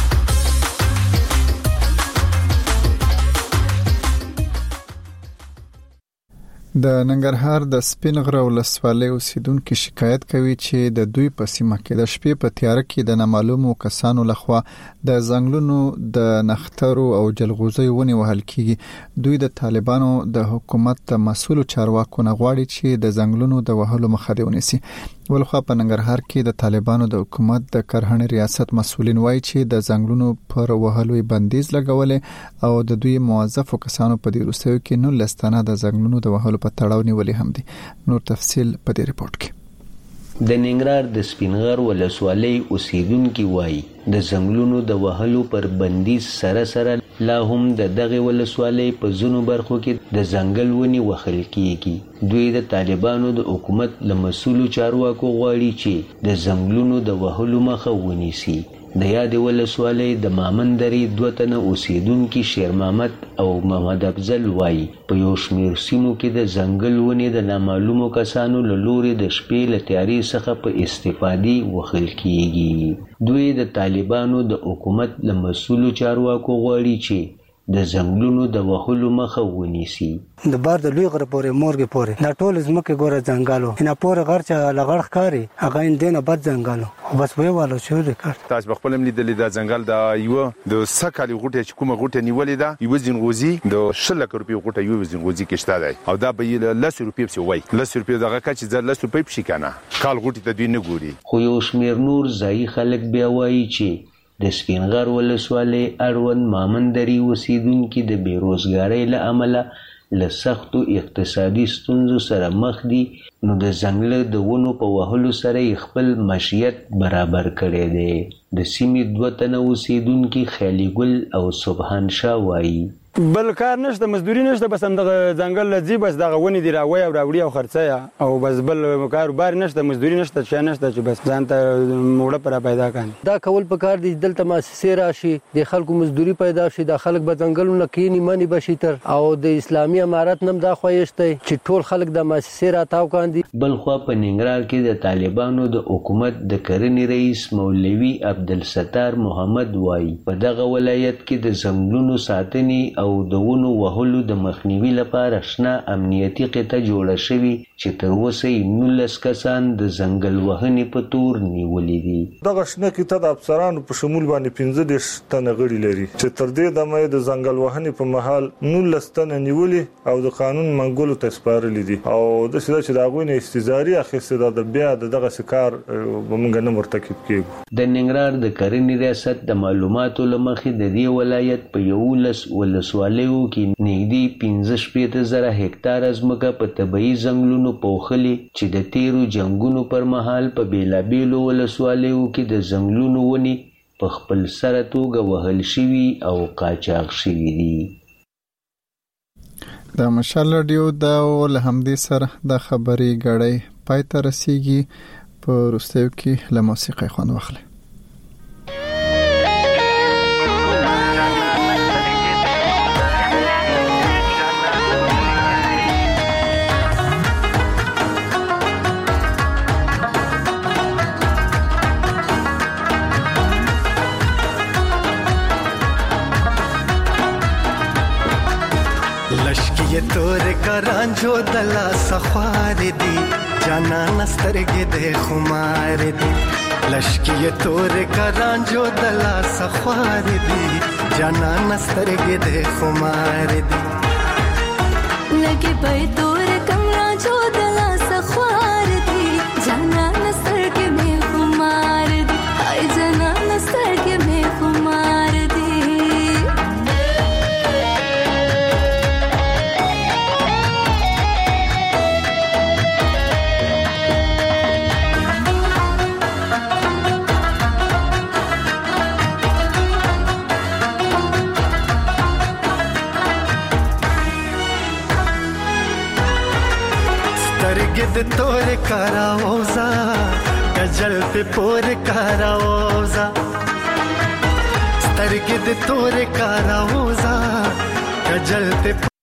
د ننګرهار د سپین غره ولسوالۍ اوسیدونکو شکایت کوي چې د دوی په سیمه کې د شپې په تیاره کې د نامعلومو کسانو لخوا د ځنګلونو د نخترو او جلغوزیو ونې وهل کیږي. دوی د طالبانو د حکومت د مسؤلو چارواکو نه غواړي چې د ځنګلونو د وهلو مخه دې ونیسي. ولخوا په ننګرهار کې د طالبانو د حکومت د کرهڼې ریاست مسؤلین وایي چې د ځنګلونو پر وهلو بندیز لګولې او د دوی موظفو کسانو په دې وروستیو کې نولس تنه د ځنګلونو د وهلو په تړاو نیولې هم دي. نور تفصیل په دې ریپورت کې. د ننګرهار د سپینغر ولسوالۍ اوسیدونکو وایي د ځنګلونو د وهلو پر بندیز سره سره لا هم د دغه ولسوالۍ په ځینو برخو کې د ځنګل ونې وهل کیږي. دوی د طالبانو د حکومت له مسؤلو چارواکو غواړي چې د ځنګلونو د وهلو مخه ونیسي. د یادې ولسوالۍ د مامن درې دوه تنه اوسیدونکي شیر محمد او محمد افضل وایي په یو شمېر سیمو کې د ځنګل ونې د نامعلومو کسانو له لورې د شپې له تیارې څخه په استفادې وهل کیږي. دوی د طالبانو د حکومت له مسؤلو چارواکو غواړي چې د ځنګلونو د وهلو مخه ونیسي. د بار د لوی غره پورې مورګې پورې دا ټول ځمکې ګوره ځنګلو نه پورې غر چې لغړ ښکاري هغه اندینه بد ځنګلو بس وی والو شو ریکارډ. تاسو خپل هم لیدلې د ځنګل د یو د سکالي غوټه چې کومه غوټه نیولې ده یو ځنغوزي د شل لک روپیو غوټه یو ځنغوزي کې شته دی او دا به لس روپیو څه وای لس روپیو دغه کچ زر لس روپیو پشي کنه کال غوټه ته دوی نه ګوري. خو یو شمیر نور ځای خلک بیا وایي چې د سپینغر ولسوالۍ اړوند مامن درې اوسیدونکي د بیروزګارۍ له امله له سختو اقتصادي ستونزو سره مخ دي نو د ځنګله د ونو په وهلو سره یې خپل معیشت برابر کړی دی. د سیمې دوه تنه اوسیدونکي خیالي ګل او سبحان شاه وایي بل کار نشته مزدوري نشته بس هم دغه ځنګل لځي بس دغه ونې دي راوی او راوړي او خرڅه او بس بل کاروبار نشته مزدوري نشته څه نشته چې بس ځان ته موړه پر پیدا کړي. دا کول په کار دي دلته مؤسسې راشي د خلکو مزدوري پیدا شي د خلک په ځنګلونو کې نیمانی بشي تر او د اسلامي امارت نم دا خوښته چې ټول خلک د مؤسسې راتاو کاندي. بل خو په ننګرهار کې د طالبانو د حکومت د کرنې رئیس مولوي عبدالستار محمد وایي په دغه ولایت کې د ځنګلونو ساتنې او د ونو وهلو د مخنیوي لپاره شنه امنیتي قطه جوړه شوې چې تر اوسه یې نولس کسان د ځنګل وهنې په تور نیولي دي. دغه شنه قطه د افسرانو په شمول باندې پنځه دېرش تنه غړي لري چې تر دې دمه د ځنګل وهنې په مهال نولس تنه نیولي او د قانون منګولو ته سپارلي دي او د سده چې د هغوی نه استزاري اخیستې ده بیا د دغه کار به موږ نه مرتکب کیږو. د ننګرهار د کرنې ریاست د معلوماتو له مخې د دې ولایت په یولس ولسوالیو کې نږدې پنځه شپېته زره هکتاره ځمکه په طبیعي ځنګلونو پوښلي چې د تیرو جنګونو پر مهال په بیلابیلو ولسوالیو کې د ځنګلونو ونې په خپل سره توګه وهل شوي او قاچاق شوي دي. د مشال رادیو د ول همدې سره د خبري غړې پای ته رسیږي. په وروستیو کې له موسیقۍ خوند واخلئ. लश्की तोर करांजो दला सखार दी जाना नस्तरगे दे खुमार दी. लश्की तोर करांजो दला सखार दी जाना नस्तरगे दे खुमार दी. लगे पे तोर कमरा जो दला सखार दी जाना नस्तरगे में खुमार दी. आय जाना नस्तरगे में खुमार दी. गिद तोर कराओजा गजल पे पोर कराओजा. स्तर गिद तोर कराओजा गजल पे